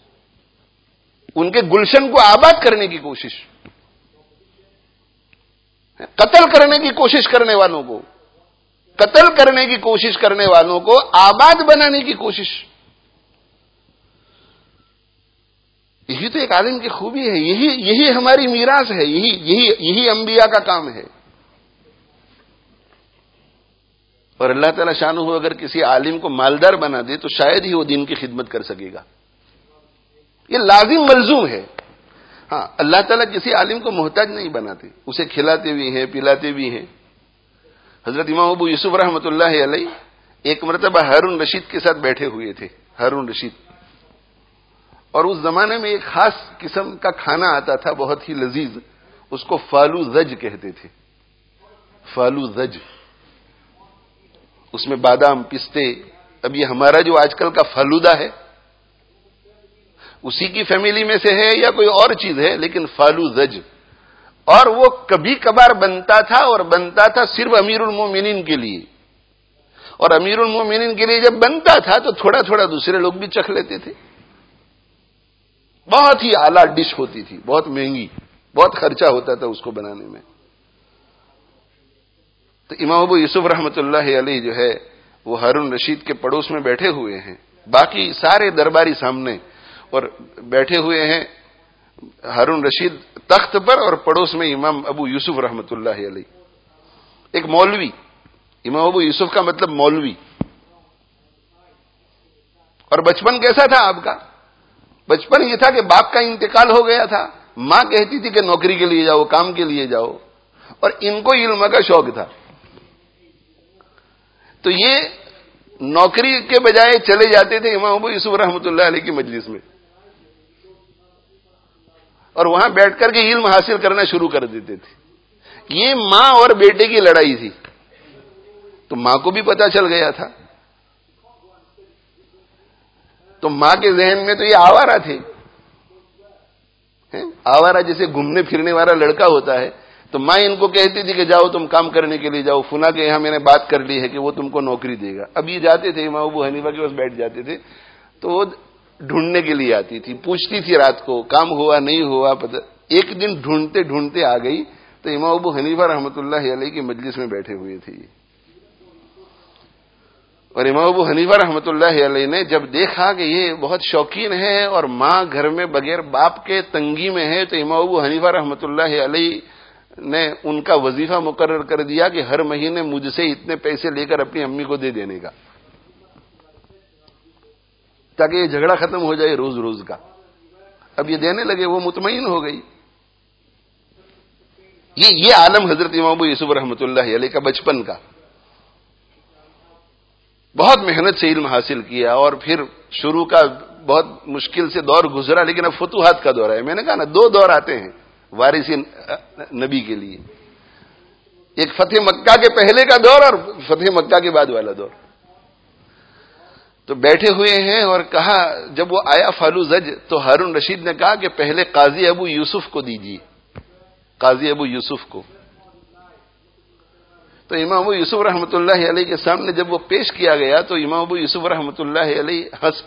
ان کے گلشن کو آباد کرنے کی کوشش، قتل کرنے کی کوشش کرنے والوں کو، قتل کرنے کی کوشش کرنے والوں کو آباد بنانے کی کوشش. یہی تو ایک عالم کی خوبی ہے، یہی ہماری میراث ہے، یہی انبیاء کا کام ہے. اور اللہ تعالیٰ شانہ اگر کسی عالم کو مالدار بنا دے تو شاید ہی وہ دین کی خدمت کر سکے گا. یہ لازم ملزوم ہے. ہاں، اللہ تعالیٰ کسی عالم کو محتاج نہیں بناتے، اسے کھلاتے بھی ہیں، پلاتے بھی ہیں. حضرت امام ابو یوسف رحمۃ اللہ علیہ ایک مرتبہ ہارون رشید کے ساتھ بیٹھے ہوئے تھے. ہارون رشید، اور اس زمانے میں ایک خاص قسم کا کھانا آتا تھا بہت ہی لذیذ، اس کو فالو زج کہتے تھے. فالو زج، اس میں بادام، پستے، اب یہ ہمارا جو آج کل کا فالودہ ہے اسی کی فیملی میں سے ہے یا کوئی اور چیز ہے، لیکن فالو زج. اور وہ کبھی کبھار بنتا تھا، اور بنتا تھا صرف امیر المومنین کے لیے. اور امیر المومنین کے لیے جب بنتا تھا تو تھوڑا تھوڑا دوسرے لوگ بھی چکھ لیتے تھے. بہت ہی اعلیٰ ڈش ہوتی تھی، بہت مہنگی، بہت خرچہ ہوتا تھا اس کو بنانے میں. تو امام ابو یوسف رحمۃ اللہ علیہ جو ہے وہ ہارون رشید کے پڑوس میں بیٹھے ہوئے ہیں، باقی سارے درباری سامنے، اور بیٹھے ہوئے ہیں ہارون رشید تخت پر، اور پڑوس میں امام ابو یوسف رحمۃ اللہ علیہ. ایک مولوی، امام ابو یوسف کا مطلب مولوی. اور بچپن کیسا تھا آپ کا؟ بچپن یہ تھا کہ باپ کا انتقال ہو گیا تھا، ماں کہتی تھی کہ نوکری کے لیے جاؤ، کام کے لیے جاؤ، اور ان کو علم کا شوق تھا. تو یہ نوکری کے بجائے چلے جاتے تھے امام ابو یوسف رحمۃ اللہ علیہ کی مجلس میں، اور وہاں بیٹھ کر کے علم حاصل کرنا شروع کر دیتے تھے. یہ ماں اور بیٹے کی لڑائی تھی، تو ماں کو بھی پتا چل گیا تھا. تو ماں کے ذہن میں تو یہ آوارہ تھے، آوارہ جیسے گھومنے پھرنے والا لڑکا ہوتا ہے. تو ماں ان کو کہتی تھی کہ جاؤ تم کام کرنے کے لیے جاؤ، فلاں کے یہاں میں نے بات کر لی ہے کہ وہ تم کو نوکری دے گا. اب یہ جاتے تھے امام ابو حنیفہ کے پاس بیٹھ جاتے تھے، تو وہ ڈھونڈنے کے لیے آتی تھی، پوچھتی تھی رات کو کام ہوا نہیں ہوا پتہ. ایک دن ڈھونڈتے ڈھونڈتے آ گئی تو امام ابو حنیفہ رحمۃ اللہ علیہ کی مجلس میں بیٹھے ہوئے تھے. اور امام ابو حنیفہ رحمۃ اللہ علیہ نے جب دیکھا کہ یہ بہت شوقین ہے اور ماں گھر میں بغیر باپ کے تنگی میں ہے، تو امام ابو حنیفہ رحمۃ اللہ علیہ نے ان کا وظیفہ مقرر کر دیا کہ ہر مہینے مجھ سے اتنے پیسے لے کر اپنی امی کو دے دینے کا، تاکہ یہ جھگڑا ختم ہو جائے روز روز کا. اب یہ دینے لگے، وہ مطمئن ہو گئی. یہ عالم حضرت امام ابو یوسف رحمۃ اللہ علیہ کا بچپن کا. بہت محنت سے علم حاصل کیا، اور پھر شروع کا بہت مشکل سے دور گزرا، لیکن اب فتوحات کا دور ہے. میں نے کہا نا، دو دور آتے ہیں وارث نبی کے لیے، ایک فتح مکہ کے پہلے کا دور اور فتح مکہ کے بعد والا دور. تو بیٹھے ہوئے ہیں، اور کہا جب وہ آیا فالو زج تو ہارون رشید نے کہا کہ پہلے قاضی ابو یوسف کو دیجیے، قاضی ابو یوسف کو. تو امام ابو یوسف رحمۃ اللہ علیہ کے سامنے جب وہ پیش کیا گیا تو امام ابو یوسف رحمۃ اللہ علیہ ہنس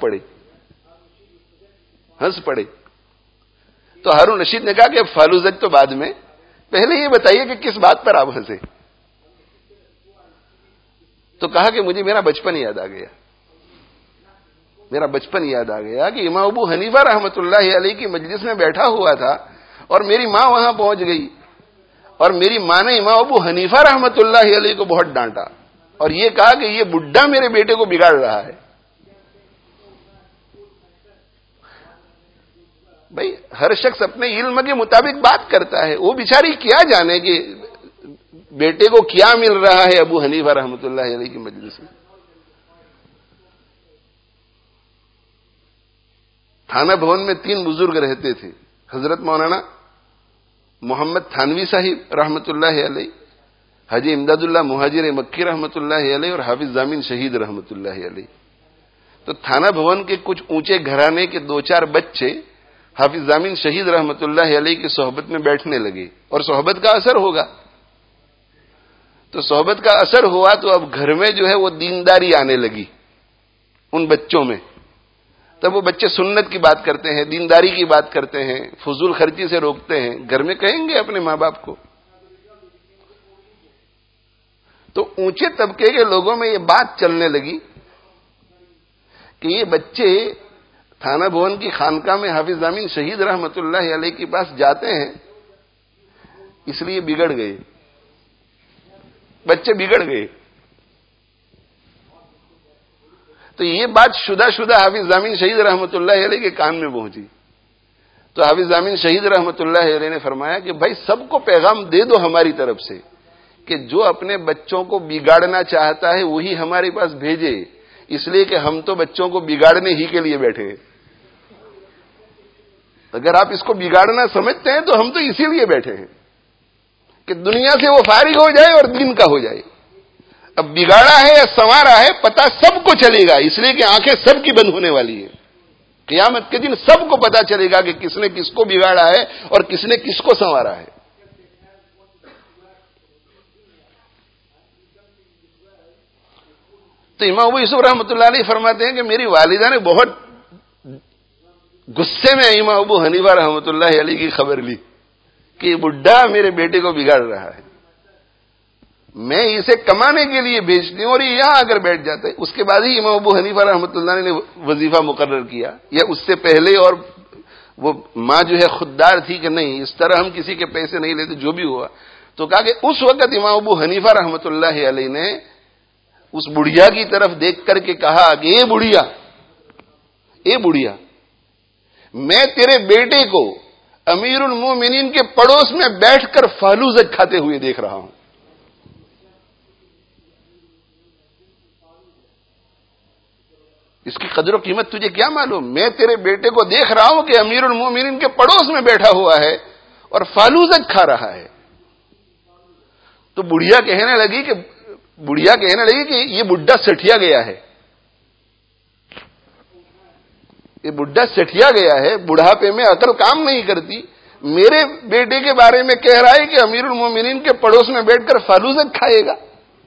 پڑے. تو ہارون رشید نے کہا کہ فالو زج تو بعد میں، پہلے یہ بتائیے کہ کس بات پر آپ ہنسے. تو کہا کہ مجھے میرا بچپن یاد آ گیا، میرا بچپن یاد آ گیا کہ امام ابو حنیفہ رحمۃ اللہ علیہ کی مجلس میں بیٹھا ہوا تھا، اور میری ماں وہاں پہنچ گئی، اور میری ماں نے امام ابو حنیفہ رحمۃ اللہ علیہ کو بہت ڈانٹا، اور یہ کہا کہ یہ بڈھا میرے بیٹے کو بگاڑ رہا ہے. بھائی ہر شخص اپنے علم کے مطابق بات کرتا ہے، وہ بیچاری کیا جانے کہ بیٹے کو کیا مل رہا ہے ابو حنیفہ رحمۃ اللہ علیہ کی مجلس میں. تھانہ بھون میں 3 بزرگ رہتے تھے، حضرت مولانا محمد تھانوی صاحب رحمۃ اللہ علیہ، حاجی امداد اللہ مہاجر مکی رحمۃ اللہ علیہ، اور حافظ ضامن شہید رحمۃ اللہ علیہ. تو تھانہ بھون کے کچھ اونچے گھرانے کے 2-4 بچے حافظ ضامن شہید رحمۃ اللہ علیہ کی صحبت میں بیٹھنے لگے، اور صحبت کا اثر ہوگا. تو صحبت کا اثر ہوا تو اب گھر میں جو ہے وہ دینداری آنے لگی ان بچوں میں. تب وہ بچے سنت کی بات کرتے ہیں، دینداری کی بات کرتے ہیں، فضول خرچی سے روکتے ہیں، گھر میں کہیں گے اپنے ماں باپ کو. تو اونچے طبقے کے لوگوں میں یہ بات چلنے لگی کہ یہ بچے تھانہ بھون کی خانقاہ میں حافظ امین شہید رحمت اللہ علیہ کے پاس جاتے ہیں، اس لیے بگڑ گئے، بچے بگڑ گئے. تو یہ بات شدہ حافظ امین شہید رحمت اللہ علیہ کے کان میں پہنچی. تو حافظ امین شہید رحمت اللہ علیہ نے فرمایا کہ بھائی سب کو پیغام دے دو ہماری طرف سے کہ جو اپنے بچوں کو بگاڑنا چاہتا ہے وہی ہمارے پاس بھیجے، اس لیے کہ ہم تو بچوں کو بگاڑنے ہی کے لیے بیٹھے ہیں. اگر آپ اس کو بگاڑنا سمجھتے ہیں تو ہم تو اسی لیے بیٹھے ہیں کہ دنیا سے وہ فارغ ہو جائے اور دین کا ہو جائے. اب بگاڑا ہے یا سنوارا ہے پتہ سب کو چلے گا، اس لیے کہ آنکھیں سب کی بند ہونے والی ہیں. قیامت کے دن سب کو پتا چلے گا کہ کس نے کس کو بگاڑا ہے اور کس نے کس کو سنوارا ہے. تو امام ابو یوسف رحمۃ اللہ علیہ فرماتے ہیں کہ میری والدہ نے بہت غصے میں امام ابو حنیفہ رحمۃ اللہ علیہ کی خبر لی کہ یہ بڈھا میرے بیٹے کو بگاڑ رہا ہے، میں اسے کمانے کے لیے بھیجتی ہوں اور یہ یہاں اگر بیٹھ جاتا ہے. اس کے بعد ہی امام ابو حنیفہ رحمۃ اللہ علیہ نے وظیفہ مقرر کیا، یا اس سے پہلے، اور وہ ماں جو ہے خوددار تھی کہ نہیں اس طرح ہم کسی کے پیسے نہیں لیتے، جو بھی ہوا. تو کہا کہ اس وقت امام ابو حنیفہ رحمۃ اللہ علیہ نے اس بڑھیا کی طرف دیکھ کر کے کہا کہ اے بڑھیا میں تیرے بیٹے کو امیر المومنین کے پڑوس میں بیٹھ کر فالوزہ کھاتے ہوئے دیکھ رہا ہوں. اس کی قدر و قیمت تجھے کیا معلوم؟ میں تیرے بیٹے کو دیکھ رہا ہوں کہ امیر المومنین کے پڑوس میں بیٹھا ہوا ہے اور فالوزہ کھا رہا ہے. تو بڑھیا کہنے لگی کہ یہ بڈھا سٹھیا گیا ہے، یہ بڈھا سٹھیا گیا ہے، بڑھاپے میں عقل کام نہیں کرتی، میرے بیٹے کے بارے میں کہہ رہا ہے کہ امیر المومنین کے پڑوس میں بیٹھ کر فالوزہ کھائے گا.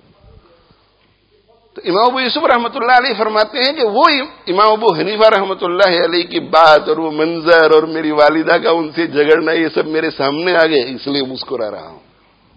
تو امام ابو یوسف رحمۃ اللہ علیہ فرماتے ہیں کہ وہ امام ابو حنیفہ رحمۃ اللہ علیہ کی بات اور وہ منظر اور میری والدہ کا ان سے جھگڑنا یہ سب میرے سامنے آ گئے، اس لیے مسکرا رہا ہوں.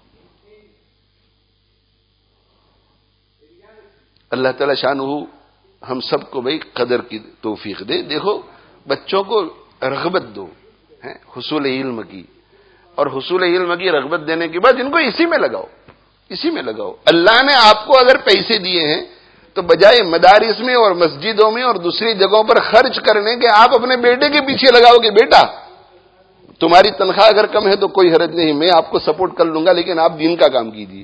اللہ تعالی شانہ ہم سب کو بھائی قدر کی توفیق دے. دیکھو بچوں کو رغبت دو حصول علم کی، اور حصول علم کی رغبت دینے کے بعد ان کو اسی میں لگاؤ. اللہ نے آپ کو اگر پیسے دیے ہیں تو بجائے مدارس میں اور مسجدوں میں اور دوسری جگہوں پر خرچ کرنے کے آپ اپنے بیٹے کے پیچھے لگاؤ کہ بیٹا تمہاری تنخواہ اگر کم ہے تو کوئی حرج نہیں، میں آپ کو سپورٹ کر لوں گا، لیکن آپ دین کا کام کیجیے.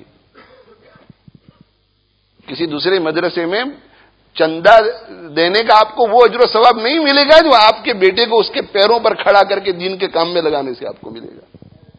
کسی دوسرے مدرسے میں چندہ دینے کا آپ کو وہ اجر و ثواب نہیں ملے گا جو آپ کے بیٹے کو اس کے پیروں پر کھڑا کر کے دین کے کام میں لگانے سے آپ کو ملے گا.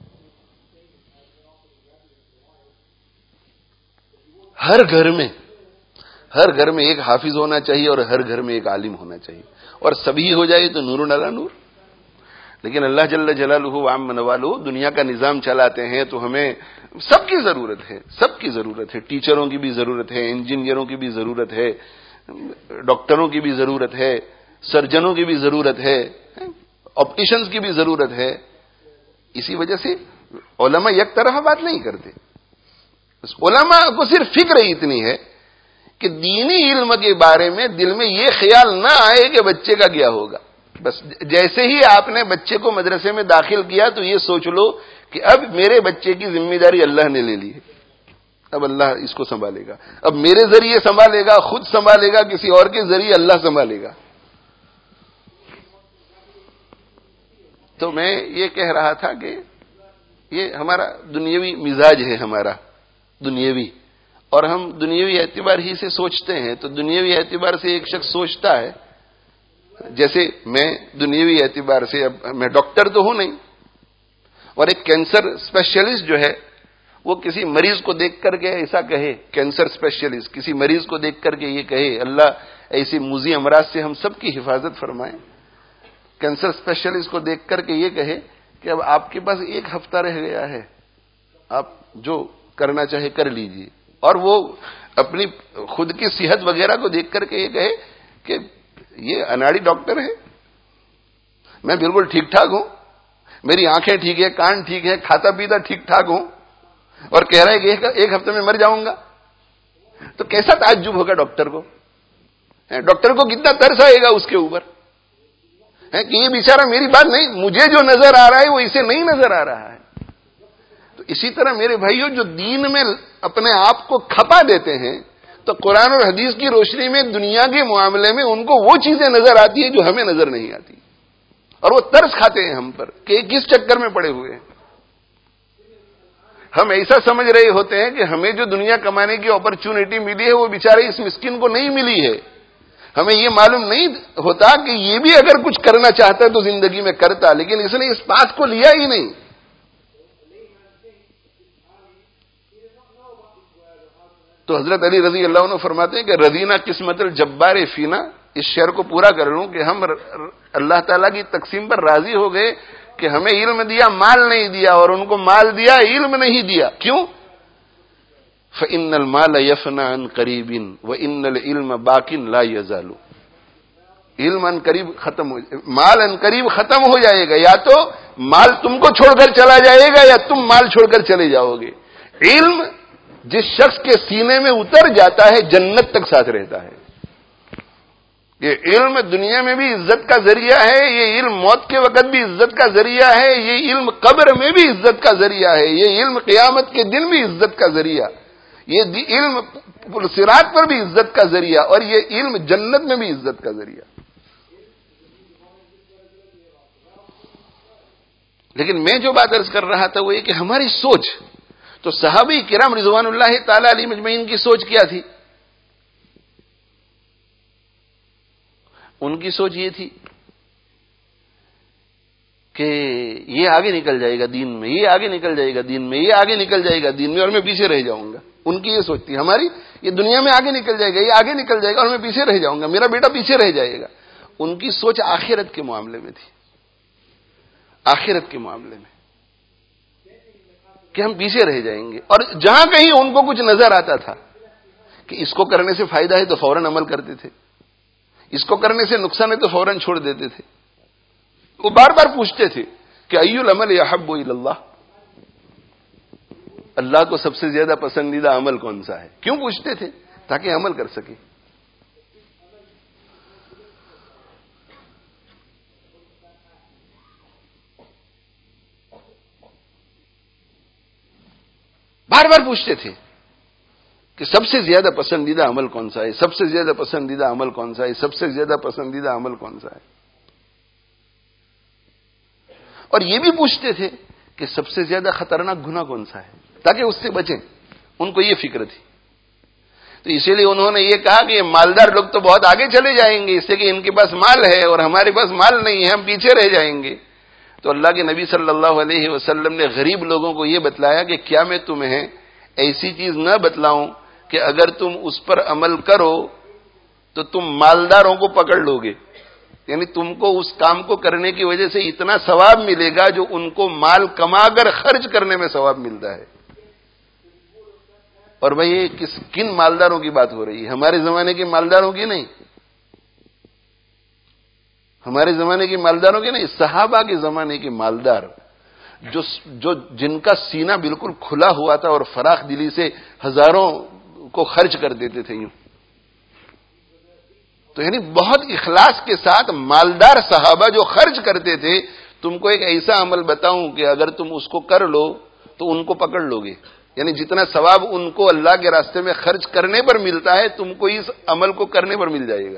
ہر گھر میں ایک حافظ ہونا چاہیے اور ہر گھر میں ایک عالم ہونا چاہیے، اور سبھی ہو جائے تو نور علی نور. لیکن اللہ جل جلالہ وعم نوالہ دنیا کا نظام چلاتے ہیں تو ہمیں سب کی ضرورت ہے. ٹیچروں کی بھی ضرورت ہے، انجینئروں کی بھی ضرورت ہے، ڈاکٹروں کی بھی ضرورت ہے، سرجنوں کی بھی ضرورت ہے، آپٹیشنز کی بھی ضرورت ہے. اسی وجہ سے علماء یک طرف بات نہیں کرتے. علماء کو صرف فکر اتنی ہے کہ دینی علم کے بارے میں دل میں یہ خیال نہ آئے کہ بچے کا کیا ہوگا. بس جیسے ہی آپ نے بچے کو مدرسے میں داخل کیا تو یہ سوچ لو کہ اب میرے بچے کی ذمہ داری اللہ نے لے لی ہے، اب اللہ اس کو سنبھالے گا، اب میرے ذریعے سنبھالے گا، خود سنبھالے گا، کسی اور کے ذریعے اللہ سنبھالے گا. تو میں یہ کہہ رہا تھا کہ یہ ہمارا دنیاوی مزاج ہے، ہمارا دنیاوی، اور ہم دنیاوی اعتبار ہی سے سوچتے ہیں. تو دنیاوی اعتبار سے ایک شخص سوچتا ہے، جیسے میں دنیاوی اعتبار سے، اب میں ڈاکٹر تو ہوں نہیں، اور ایک کینسر اسپیشلسٹ جو ہے وہ کسی مریض کو دیکھ کر کے ایسا کہے، کینسر اسپیشلسٹ کسی مریض کو دیکھ کر کے یہ کہے اللہ ایسی موذی امراض سے ہم سب کی حفاظت فرمائے. کینسر اسپیشلسٹ کو دیکھ کر کے یہ کہے کہ اب آپ کے پاس 1 ہفتہ رہ گیا ہے، آپ جو کرنا چاہے کر لیجیے. اور وہ اپنی خود کی صحت وغیرہ کو دیکھ کر کے یہ کہے کہ یہ اناڑی ڈاکٹر ہے، میں بالکل ٹھیک ٹھاک ہوں، میری آنکھیں ٹھیک ہے، کان ٹھیک ہے، کھاتا پیتا ٹھیک ٹھاک ہوں، اور کہہ رہا ہے کہ 1 ہفتے میں مر جاؤں گا. تو کیسا تعجب ہوگا ڈاکٹر کو؟ ڈاکٹر کو کتنا ترس آئے گا اس کے اوپر. ہے کہ یہ بیچارہ میری بات نہیں، مجھے جو نظر آ رہا ہے وہ اسے نہیں نظر آ رہا ہے. تو اسی طرح میرے بھائیوں جو دین میں اپنے آپ کو کھپا دیتے ہیں تو قرآن اور حدیث کی روشنی میں دنیا کے معاملے میں ان کو وہ چیزیں نظر آتی ہیں جو ہمیں نظر نہیں آتی، اور وہ ترس کھاتے ہیں ہم پر کہ کس چکر میں پڑے ہوئے ہیں. ہم ایسا سمجھ رہے ہوتے ہیں کہ ہمیں جو دنیا کمانے کی اپرچونٹی ملی ہے وہ بیچارے اس مسکین کو نہیں ملی ہے. ہمیں یہ معلوم نہیں ہوتا کہ یہ بھی اگر کچھ کرنا چاہتا تو زندگی میں کرتا، لیکن اس نے اس بات کو لیا ہی نہیں. تو حضرت علی رضی اللہ عنہ فرماتے ہیں کہ رضینا قسمت الجبار فینا، اس شعر کو پورا کر لوں کہ ہم اللہ تعالیٰ کی تقسیم پر راضی ہو گئے کہ ہمیں علم دیا، مال نہیں دیا، اور ان کو مال دیا، علم نہیں دیا. کیوں؟ فَإِنَّ الْمَالَ يَفْنَى عَنْ قَرِيبٍ وَإِنَّ الْعِلْمَ بَاقٍ لَا يَزَالُ. علم ان قریب ختم ہو جائے، مال ان قریب ختم ہو جائے گا، یا تو مال تم کو چھوڑ کر چلا جائے گا یا تم مال چھوڑ کر چلے جاؤ گے. علم جس شخص کے سینے میں اتر جاتا ہے جنت تک ساتھ رہتا ہے. یہ علم دنیا میں بھی عزت کا ذریعہ ہے، یہ علم موت کے وقت بھی عزت کا ذریعہ ہے، یہ علم قبر میں بھی عزت کا ذریعہ ہے، یہ علم قیامت کے دن بھی عزت کا ذریعہ، یہ علم صراط پر بھی عزت کا ذریعہ، اور یہ علم جنت میں بھی عزت کا ذریعہ. لیکن میں جو بات عرض کر رہا تھا وہ یہ کہ ہماری سوچ، تو صحابہ کرام رضوان اللہ تعالی علیہ مجمعین کی سوچ کیا تھی؟ ان کی سوچ یہ تھی کہ یہ آگے نکل جائے گا دین میں، یہ آگے نکل جائے گا دین میں، یہ آگے نکل جائے گا دین میں، اور میں پیچھے رہ جاؤں گا. ان کی یہ سوچ تھی ہماری، یہ دنیا میں آگے نکل جائے گا، یہ آگے نکل جائے گا اور میں پیچھے رہ جاؤں گا، میرا بیٹا پیچھے رہ جائے گا. ان کی سوچ آخرت کے معاملے میں تھی، آخرت کے معاملے میں کہ ہم پیچھے رہ جائیں گے. اور جہاں کہیں ان کو کچھ نظر آتا تھا کہ اس کو کرنے سے فائدہ ہے تو فوراً عمل کرتے تھے، اس کو کرنے سے نقصان ہے تو فوراً چھوڑ دیتے تھے. وہ بار بار پوچھتے تھے کہ ای العمل احب الی اللہ، اللہ کو سب سے زیادہ پسندیدہ عمل کون سا ہے؟ کیوں پوچھتے تھے؟ تاکہ عمل کر سکے. بار بار پوچھتے تھے کہ سب سے زیادہ پسندیدہ عمل کون سا ہے، سب سے زیادہ پسندیدہ عمل کون سا ہے، سب سے زیادہ پسندیدہ عمل کون سا ہے. اور یہ بھی پوچھتے تھے کہ سب سے زیادہ خطرناک گناہ کون سا ہے، تاکہ اس سے بچیں. ان کو یہ فکر تھی. تو اسی لیے انہوں نے یہ کہا کہ یہ مالدار لوگ تو بہت آگے چلے جائیں گے، اس سے کہ ان کے پاس مال ہے اور ہمارے پاس مال نہیں ہے، ہم پیچھے رہ جائیں گے. تو اللہ کے نبی صلی اللہ علیہ وسلم نے غریب لوگوں کو یہ بتلایا کہ کیا میں تمہیں ایسی چیز نہ بتلاؤں کہ اگر تم اس پر عمل کرو تو تم مالداروں کو پکڑ لو گے، یعنی تم کو اس کام کو کرنے کی وجہ سے اتنا ثواب ملے گا جو ان کو مال کما کر خرچ کرنے میں ثواب ملتا ہے. اور بھائی کن مالداروں کی بات ہو رہی ہے؟ ہمارے زمانے کے مالداروں کی نہیں، ہمارے زمانے کے مالداروں کے نہیں، صحابہ کے زمانے کے مالدار جو جن کا سینہ بالکل کھلا ہوا تھا اور فراخ دلی سے ہزاروں کو خرچ کر دیتے تھے یوں. تو یعنی بہت اخلاص کے ساتھ مالدار صحابہ جو خرچ کرتے تھے. تم کو ایک ایسا عمل بتاؤں کہ اگر تم اس کو کر لو تو ان کو پکڑ لو گے، یعنی جتنا ثواب ان کو اللہ کے راستے میں خرچ کرنے پر ملتا ہے تم کو اس عمل کو کرنے پر مل جائے گا.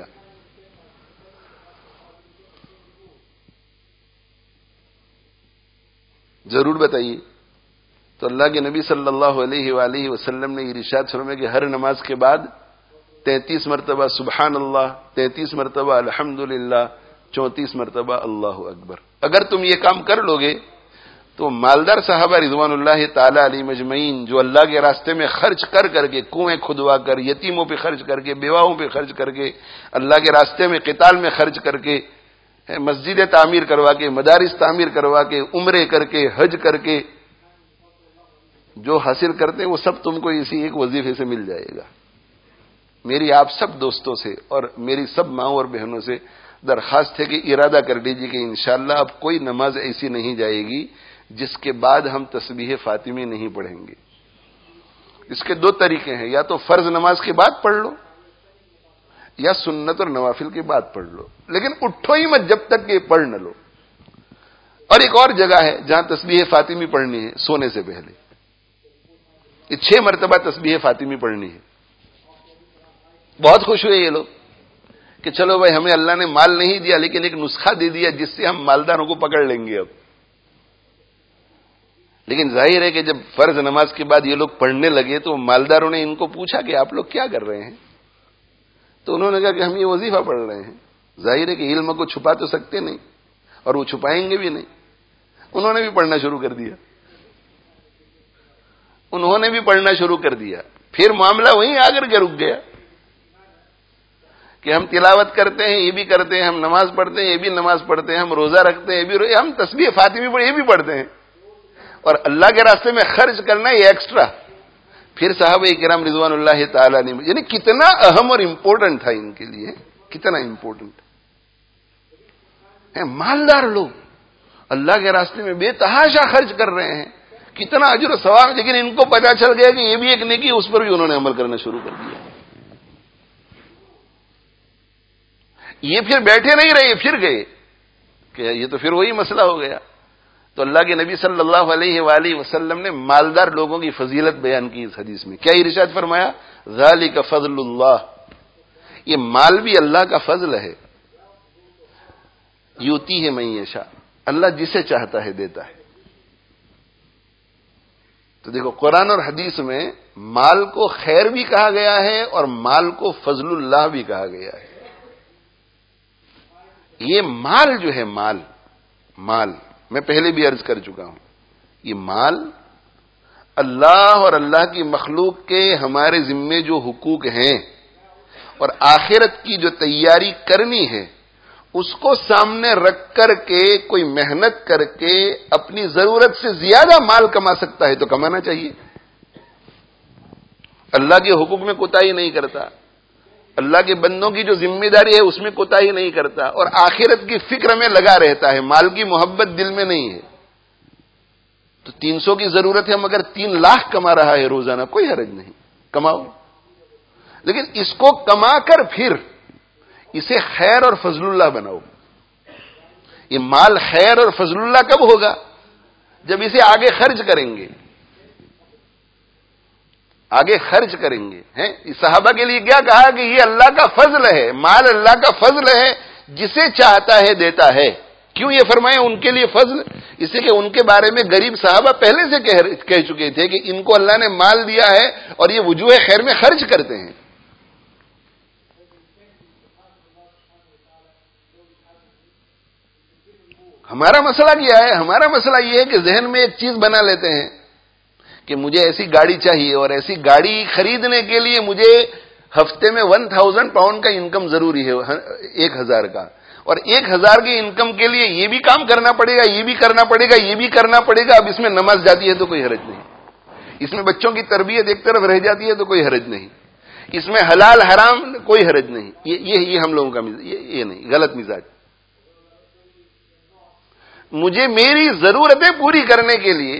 ضرور بتائیے. تو اللہ کے نبی صلی اللہ علیہ وآلہ وسلم نے ارشاد فرمایا کہ ہر نماز کے بعد 33 مرتبہ سبحان اللہ، 33 مرتبہ الحمدللہ، 34 مرتبہ اللہ اکبر. اگر تم یہ کام کر لو گے تو مالدار صحابہ رضوان اللہ تعالی علیہ مجمعین جو اللہ کے راستے میں خرچ کر کر کے، کنویں کھدوا کر، یتیموں پہ خرچ کر کے، بیواؤں پہ خرچ کر کے، اللہ کے راستے میں قتال میں خرچ کر کے، مسجدیں تعمیر کروا کے، مدارس تعمیر کروا کے، عمرے کر کے، حج کر کے جو حاصل کرتے ہیں وہ سب تم کو اسی ایک وظیفے سے مل جائے گا. میری آپ سب دوستوں سے اور میری سب ماؤں اور بہنوں سے درخواست ہے کہ ارادہ کر لیجیے کہ انشاءاللہ اب کوئی نماز ایسی نہیں جائے گی جس کے بعد ہم تسبیح فاطمی نہیں پڑھیں گے. اس کے دو طریقے ہیں، یا تو فرض نماز کے بعد پڑھ لو، یا سنت اور نوافل کے بعد پڑھ لو، لیکن اٹھو ہی مت جب تک کہ پڑھ نہ لو۔ اور ایک اور جگہ ہے جہاں تسبیح فاطمی پڑھنی ہے سونے سے پہلے، یہ 6 مرتبہ تسبیح فاطمی پڑھنی ہے۔ بہت خوش ہوئے یہ لوگ کہ چلو بھائی ہمیں اللہ نے مال نہیں دیا لیکن ایک نسخہ دے دیا جس سے ہم مالداروں کو پکڑ لیں گے اب۔ لیکن ظاہر ہے کہ جب فرض نماز کے بعد یہ لوگ پڑھنے لگے تو مالداروں نے ان کو پوچھا کہ آپ لوگ کیا کر رہے ہیں؟ تو انہوں نے کہا کہ ہم یہ وظیفہ پڑھ رہے ہیں۔ ظاہر ہے کہ علم کو چھپا تو سکتے نہیں اور وہ چھپائیں گے بھی نہیں۔ انہوں نے بھی پڑھنا شروع کر دیا، انہوں نے بھی پڑھنا شروع کر دیا۔ پھر معاملہ وہیں آ کر کے رک گیا کہ ہم تلاوت کرتے ہیں یہ بھی کرتے ہیں، ہم نماز پڑھتے ہیں یہ بھی نماز پڑھتے ہیں، ہم روزہ رکھتے ہیں یہ بھی، ہم تسبیح فاطمی یہ بھی پڑھتے ہیں، اور اللہ کے راستے میں خرچ کرنا یہ ایکسٹرا۔ پھر صحابہ کرام رضوان اللہ تعالی نے، یعنی کتنا اہم اور امپورٹنٹ تھا ان کے لیے، کتنا امپورٹنٹ ہے۔ مالدار لوگ اللہ کے راستے میں بے تحاشا خرچ کر رہے ہیں، کتنا اجر و ثواب، لیکن ان کو پتہ چل گیا کہ یہ بھی ایک نیکی، اس پر بھی انہوں نے عمل کرنا شروع کر دیا۔ یہ پھر بیٹھے نہیں رہے، پھر گئے کہ یہ تو پھر وہی مسئلہ ہو گیا۔ تو اللہ کے نبی صلی اللہ علیہ وآلہ وسلم نے مالدار لوگوں کی فضیلت بیان کی اس حدیث میں۔ کیا ارشاد فرمایا؟ ذالک فضل اللہ، یہ مال بھی اللہ کا فضل ہے، یوتی ہے من یشاء، اللہ جسے چاہتا ہے دیتا ہے۔ تو دیکھو قرآن اور حدیث میں مال کو خیر بھی کہا گیا ہے اور مال کو فضل اللہ بھی کہا گیا ہے۔ یہ مال جو ہے مال میں پہلے بھی عرض کر چکا ہوں، یہ مال اللہ اور اللہ کی مخلوق کے ہمارے ذمے جو حقوق ہیں اور آخرت کی جو تیاری کرنی ہے اس کو سامنے رکھ کر کے کوئی محنت کر کے اپنی ضرورت سے زیادہ مال کما سکتا ہے تو کمانا چاہیے۔ اللہ کے حقوق میں کوتاہی نہیں کرتا، اللہ کے بندوں کی جو ذمہ داری ہے اس میں کوتاہی نہیں کرتا، اور آخرت کی فکر میں لگا رہتا ہے، مال کی محبت دل میں نہیں ہے۔ تو 300 کی ضرورت ہے مگر 3 لاکھ کما رہا ہے روزانہ، کوئی حرج نہیں، کماؤ، لیکن اس کو کما کر پھر اسے خیر اور فضل اللہ بناؤ۔ یہ مال خیر اور فضل اللہ کب ہوگا؟ جب اسے آگے خرچ کریں گے، آگے خرچ کریں گے۔ صحابہ کے لیے کیا کہا کہ یہ اللہ کا فضل ہے، مال اللہ کا فضل ہے، جسے چاہتا ہے دیتا ہے۔ کیوں یہ فرمایا ان کے لیے فضل؟ اس لیے کہ ان کے بارے میں غریب صحابہ پہلے سے کہہ چکے تھے کہ ان کو اللہ نے مال دیا ہے اور یہ وجوہ خیر میں خرچ کرتے ہیں۔ ہمارا مسئلہ کیا ہے؟ ہمارا مسئلہ یہ ہے کہ ذہن میں ایک چیز بنا لیتے ہیں کہ مجھے ایسی گاڑی چاہیے، اور ایسی گاڑی خریدنے کے لیے مجھے ہفتے میں 1000 پاؤنڈ کا انکم ضروری ہے، 1000 کا، اور 1000 کی انکم کے لیے یہ بھی کام کرنا پڑے گا، یہ بھی کرنا پڑے گا، یہ بھی کرنا پڑے گا۔ اب اس میں نماز جاتی ہے تو کوئی حرج نہیں، اس میں بچوں کی تربیت ایک طرف رہ جاتی ہے تو کوئی حرج نہیں، اس میں حلال حرام کوئی حرج نہیں۔ یہ ہم لوگوں کا یہ نہیں، غلط مزاج۔ مجھے میری ضرورتیں پوری کرنے کے لیے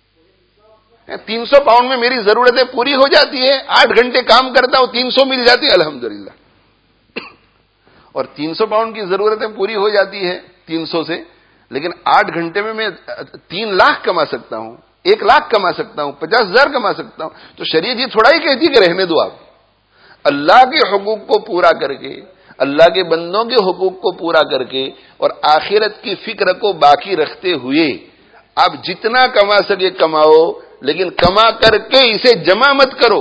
300 پاؤنڈ میں میری ضرورتیں پوری ہو جاتی ہے، 8 گھنٹے کام کرتا ہوں، 300 مل جاتی ہے الحمدللہ، اور 300 پاؤنڈ کی ضرورتیں پوری ہو جاتی ہے 300 سے، لیکن 8 گھنٹے میں 3 لاکھ کما سکتا ہوں، 1 لاکھ کما سکتا ہوں، 50,000 کما سکتا ہوں۔ تو شریعت یہ تھوڑا ہی کہتی کہ رہنے دو، آپ اللہ کے حقوق کو پورا کر کے، اللہ کے بندوں کے حقوق کو پورا کر کے اور آخرت کی فکر کو باقی رکھتے ہوئے آپ جتنا کما سکے کماؤ، لیکن کما کر کے اسے جمع مت کرو،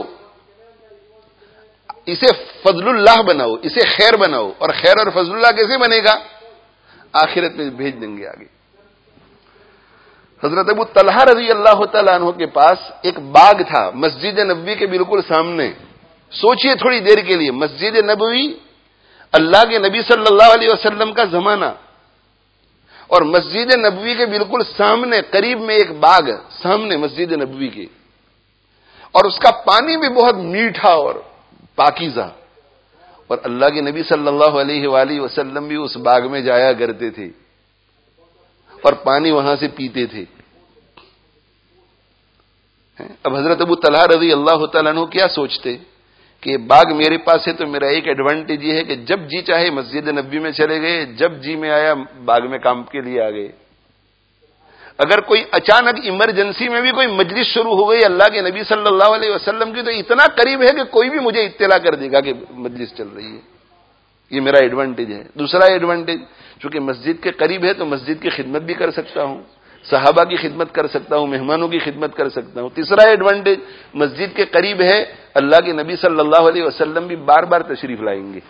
اسے فضل اللہ بناؤ، اسے خیر بناؤ۔ اور خیر اور فضل اللہ کیسے بنے گا؟ آخرت میں بھیج دیں گے آگے۔ حضرت ابو طلحہ رضی اللہ تعالیٰ عنہ کے پاس ایک باغ تھا مسجد نبوی کے بالکل سامنے۔ سوچئے تھوڑی دیر کے لیے، مسجد نبوی، اللہ کے نبی صلی اللہ علیہ وسلم کا زمانہ، اور مسجد نبوی کے بالکل سامنے قریب میں ایک باغ، سامنے مسجد نبوی کے، اور اس کا پانی بھی بہت میٹھا اور پاکیزہ، اور اللہ کے نبی صلی اللہ علیہ وآلہ وسلم بھی اس باغ میں جایا کرتے تھے اور پانی وہاں سے پیتے تھے۔ اب حضرت ابو طلحہ رضی اللہ تعالیٰ عنہ کیا سوچتے کہ باغ میرے پاس ہے تو میرا ایک ایڈوانٹیج یہ ہے کہ جب جی چاہے مسجد نبوی میں چلے گئے، جب جی میں آیا باغ میں کام کے لیے آ گئے. اگر کوئی اچانک ایمرجنسی میں بھی کوئی مجلس شروع ہو گئی اللہ کے نبی صلی اللہ علیہ وسلم کی، تو اتنا قریب ہے کہ کوئی بھی مجھے اطلاع کر دے گا کہ مجلس چل رہی ہے. یہ میرا ایڈوانٹیج ہے. دوسرا ایڈوانٹیج، چونکہ مسجد کے قریب ہے تو مسجد کی خدمت بھی کر سکتا ہوں، صحابہ کی خدمت کر سکتا ہوں، مہمانوں کی خدمت کر سکتا ہوں. تیسرا ایڈوانٹیج، مسجد کے قریب ہے، اللہ کے نبی صلی اللہ علیہ وسلم بھی بار بار تشریف لائیں گے.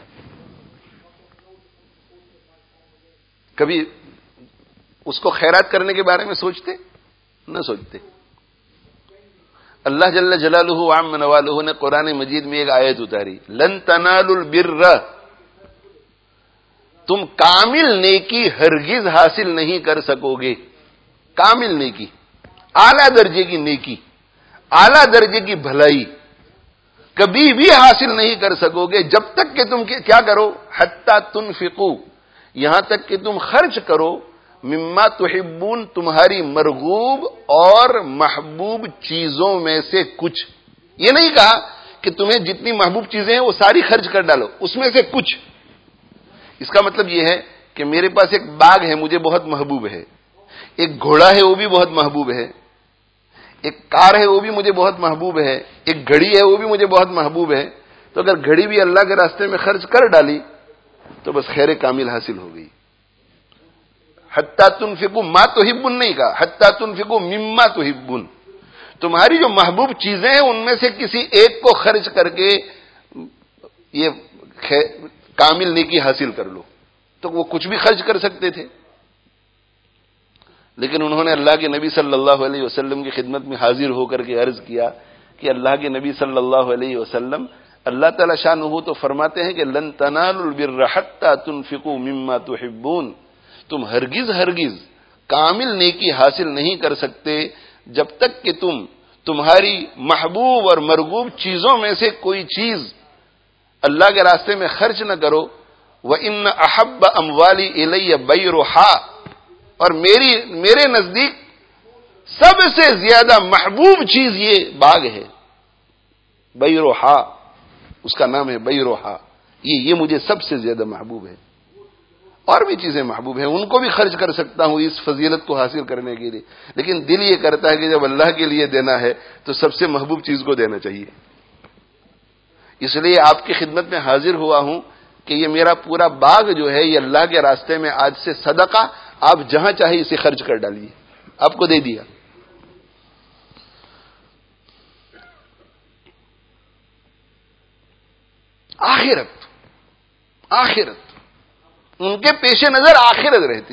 کبھی اس کو خیرات کرنے کے بارے میں سوچتے؟ نہ سوچتے. اللہ جل جلالہ وعم نوالہ نے قرآن مجید میں ایک آیت اتاری، لن تنالوا البر، تم کامل نیکی ہرگز حاصل نہیں کر سکو گے. کامل نیکی، اعلیٰ درجے کی نیکی، اعلیٰ درجے کی بھلائی کبھی بھی حاصل نہیں کر سکو گے جب تک کہ تم کیا کرو، حتی تنفقوا، یہاں تک کہ تم خرچ کرو، مما تحبون، تمہاری مرغوب اور محبوب چیزوں میں سے کچھ. یہ نہیں کہا کہ تمہیں جتنی محبوب چیزیں ہیں وہ ساری خرچ کر ڈالو، اس میں سے کچھ. اس کا مطلب یہ ہے کہ میرے پاس ایک باغ ہے مجھے بہت محبوب ہے، ایک گھوڑا ہے وہ بھی بہت محبوب ہے، ایک کار ہے وہ بھی مجھے بہت محبوب ہے، ایک گھڑی ہے وہ بھی مجھے بہت محبوب ہے. تو اگر گھڑی بھی اللہ کے راستے میں خرچ کر ڈالی تو بس خیر کامل حاصل ہو گئی. حتی تنفقوا ما تحبون نہیں کہا، حتی تنفقوا مما تحبون، تمہاری جو محبوب چیزیں ہیں ان میں سے کسی ایک کو خرچ کر کے یہ کامل نیکی حاصل کر لو. تو وہ کچھ بھی خرچ کر سکتے تھے، لیکن انہوں نے اللہ کے نبی صلی اللہ علیہ وسلم کی خدمت میں حاضر ہو کر کے عرض کیا کہ اللہ کے نبی صلی اللہ علیہ وسلم، اللہ تعالی شانہ تو فرماتے ہیں کہ لن تنالوا البر حتی تنفقوا مما تحبون، تم ہرگز ہرگز کامل نیکی حاصل نہیں کر سکتے جب تک کہ تم تمہاری محبوب اور مرغوب چیزوں میں سے کوئی چیز اللہ کے راستے میں خرچ نہ کرو. وَإِنَّ أَحَبَّ أَمْوَالِي إِلَيَّ بَيْرُحَا، اور میرے نزدیک سب سے زیادہ محبوب چیز یہ باغ ہے. بیروحا، اس کا نام ہے بیروحا، یہ مجھے سب سے زیادہ محبوب ہے. اور بھی چیزیں محبوب ہیں، ان کو بھی خرچ کر سکتا ہوں اس فضیلت کو حاصل کرنے کے لیے، لیکن دل یہ کرتا ہے کہ جب اللہ کے لیے دینا ہے تو سب سے محبوب چیز کو دینا چاہیے. اس لیے آپ کی خدمت میں حاضر ہوا ہوں کہ یہ میرا پورا باغ جو ہے یہ اللہ کے راستے میں آج سے صدقہ، آپ جہاں چاہے اسے خرچ کر ڈالیے، آپ کو دے دیا. آخرت ان کے پیش نظر آخرت رہتی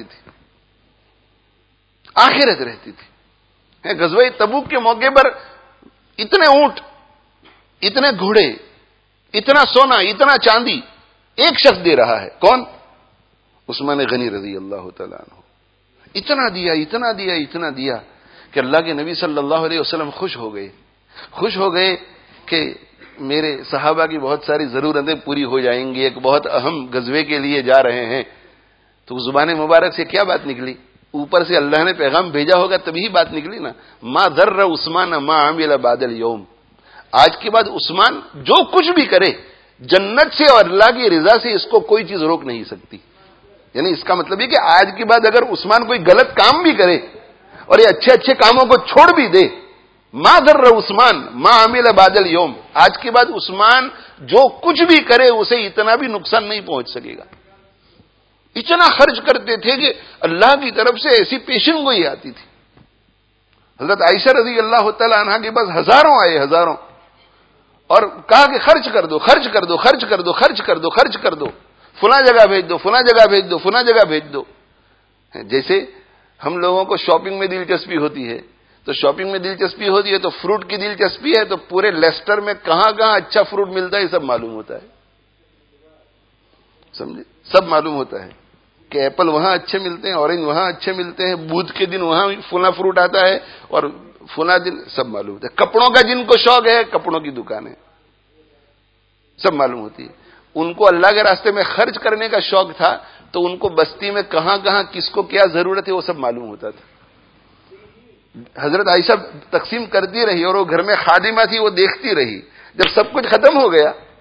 تھی. غزوہ تبوک کے موقع پر اتنے اونٹ، اتنے گھوڑے، اتنا سونا، اتنا چاندی ایک شخص دے رہا ہے. کون؟ عثمان غنی رضی اللہ تعالیٰ عنہ. اتنا دیا کہ اللہ کے نبی صلی اللہ علیہ وسلم خوش ہو گئے کہ میرے صحابہ کی بہت ساری ضرورتیں پوری ہو جائیں گی، ایک بہت اہم غزوے کے لیے جا رہے ہیں. تو زبان مبارک سے کیا بات نکلی؟ اوپر سے اللہ نے پیغام بھیجا ہوگا تبھی بات نکلی نا، ما ضر عثمان ما عمل بعد اليوم، آج کے بعد عثمان جو کچھ بھی کرے جنت سے اور اللہ کی رضا سے اس کو کوئی چیز روک نہیں سکتی. یعنی اس کا مطلب یہ کہ آج کے بعد اگر عثمان کوئی غلط کام بھی کرے اور یہ اچھے کاموں کو چھوڑ بھی دے، ما ضر عثمان ما عمل بعد اليوم، آج کے بعد عثمان جو کچھ بھی کرے اسے اتنا بھی نقصان نہیں پہنچ سکے گا. اتنا خرچ کرتے تھے کہ اللہ کی طرف سے ایسی پیشن گوئی آتی تھی. حضرت عائشہ رضی اللہ تعالی عنہا کے پاس ہزاروں آئے اور کہا کہ خرچ کر دو، فلاں جگہ بھیج دو. جیسے ہم لوگوں کو شاپنگ میں دلچسپی ہوتی ہے تو فروٹ کی دلچسپی ہے تو پورے لیسٹر میں کہاں اچھا فروٹ ملتا ہے یہ سب معلوم ہوتا ہے. سمجھے؟ سب معلوم ہوتا ہے کہ ایپل وہاں اچھے ملتے ہیں، اورنج وہاں اچھے ملتے ہیں، بدھ کے دن وہاں فلاں فروٹ آتا ہے اور فلاں دن، سب معلوم ہوتا ہے. کپڑوں کا جن کو شوق ہے کپڑوں کی دکان ہے، سب معلوم ہوتی ہے. ان کو اللہ کے راستے میں خرچ کرنے کا شوق تھا تو ان کو بستی میں کہاں کس کو کیا ضرورت ہے وہ سب معلوم ہوتا تھا. حضرت عائشہ تقسیم کرتی رہی اور وہ گھر میں خادمہ تھی، وہ دیکھتی رہی. جب سب کچھ ختم ہو گیا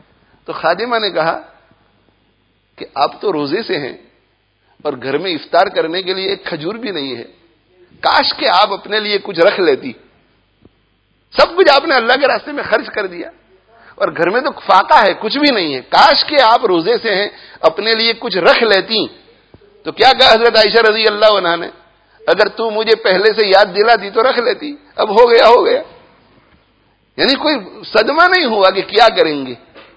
تو خادمہ نے کہا کہ آپ تو روزے سے ہیں اور گھر میں افطار کرنے کے لیے ایک کھجور بھی نہیں ہے، کاش کہ آپ اپنے لیے کچھ رکھ لیتی. سب کچھ آپ نے اللہ کے راستے میں خرچ کر دیا اور گھر میں تو فاقہ ہے، کچھ بھی نہیں ہے، کاش کہ آپ روزے سے ہیں اپنے لیے کچھ رکھ لیتی. تو کیا کہا حضرت عائشہ رضی اللہ عنہا نے، اگر تو مجھے پہلے سے یاد دلاتی تو رکھ لیتی، اب ہو گیا ہو گیا. یعنی کوئی صدمہ نہیں ہوا کہ کیا کریں گے.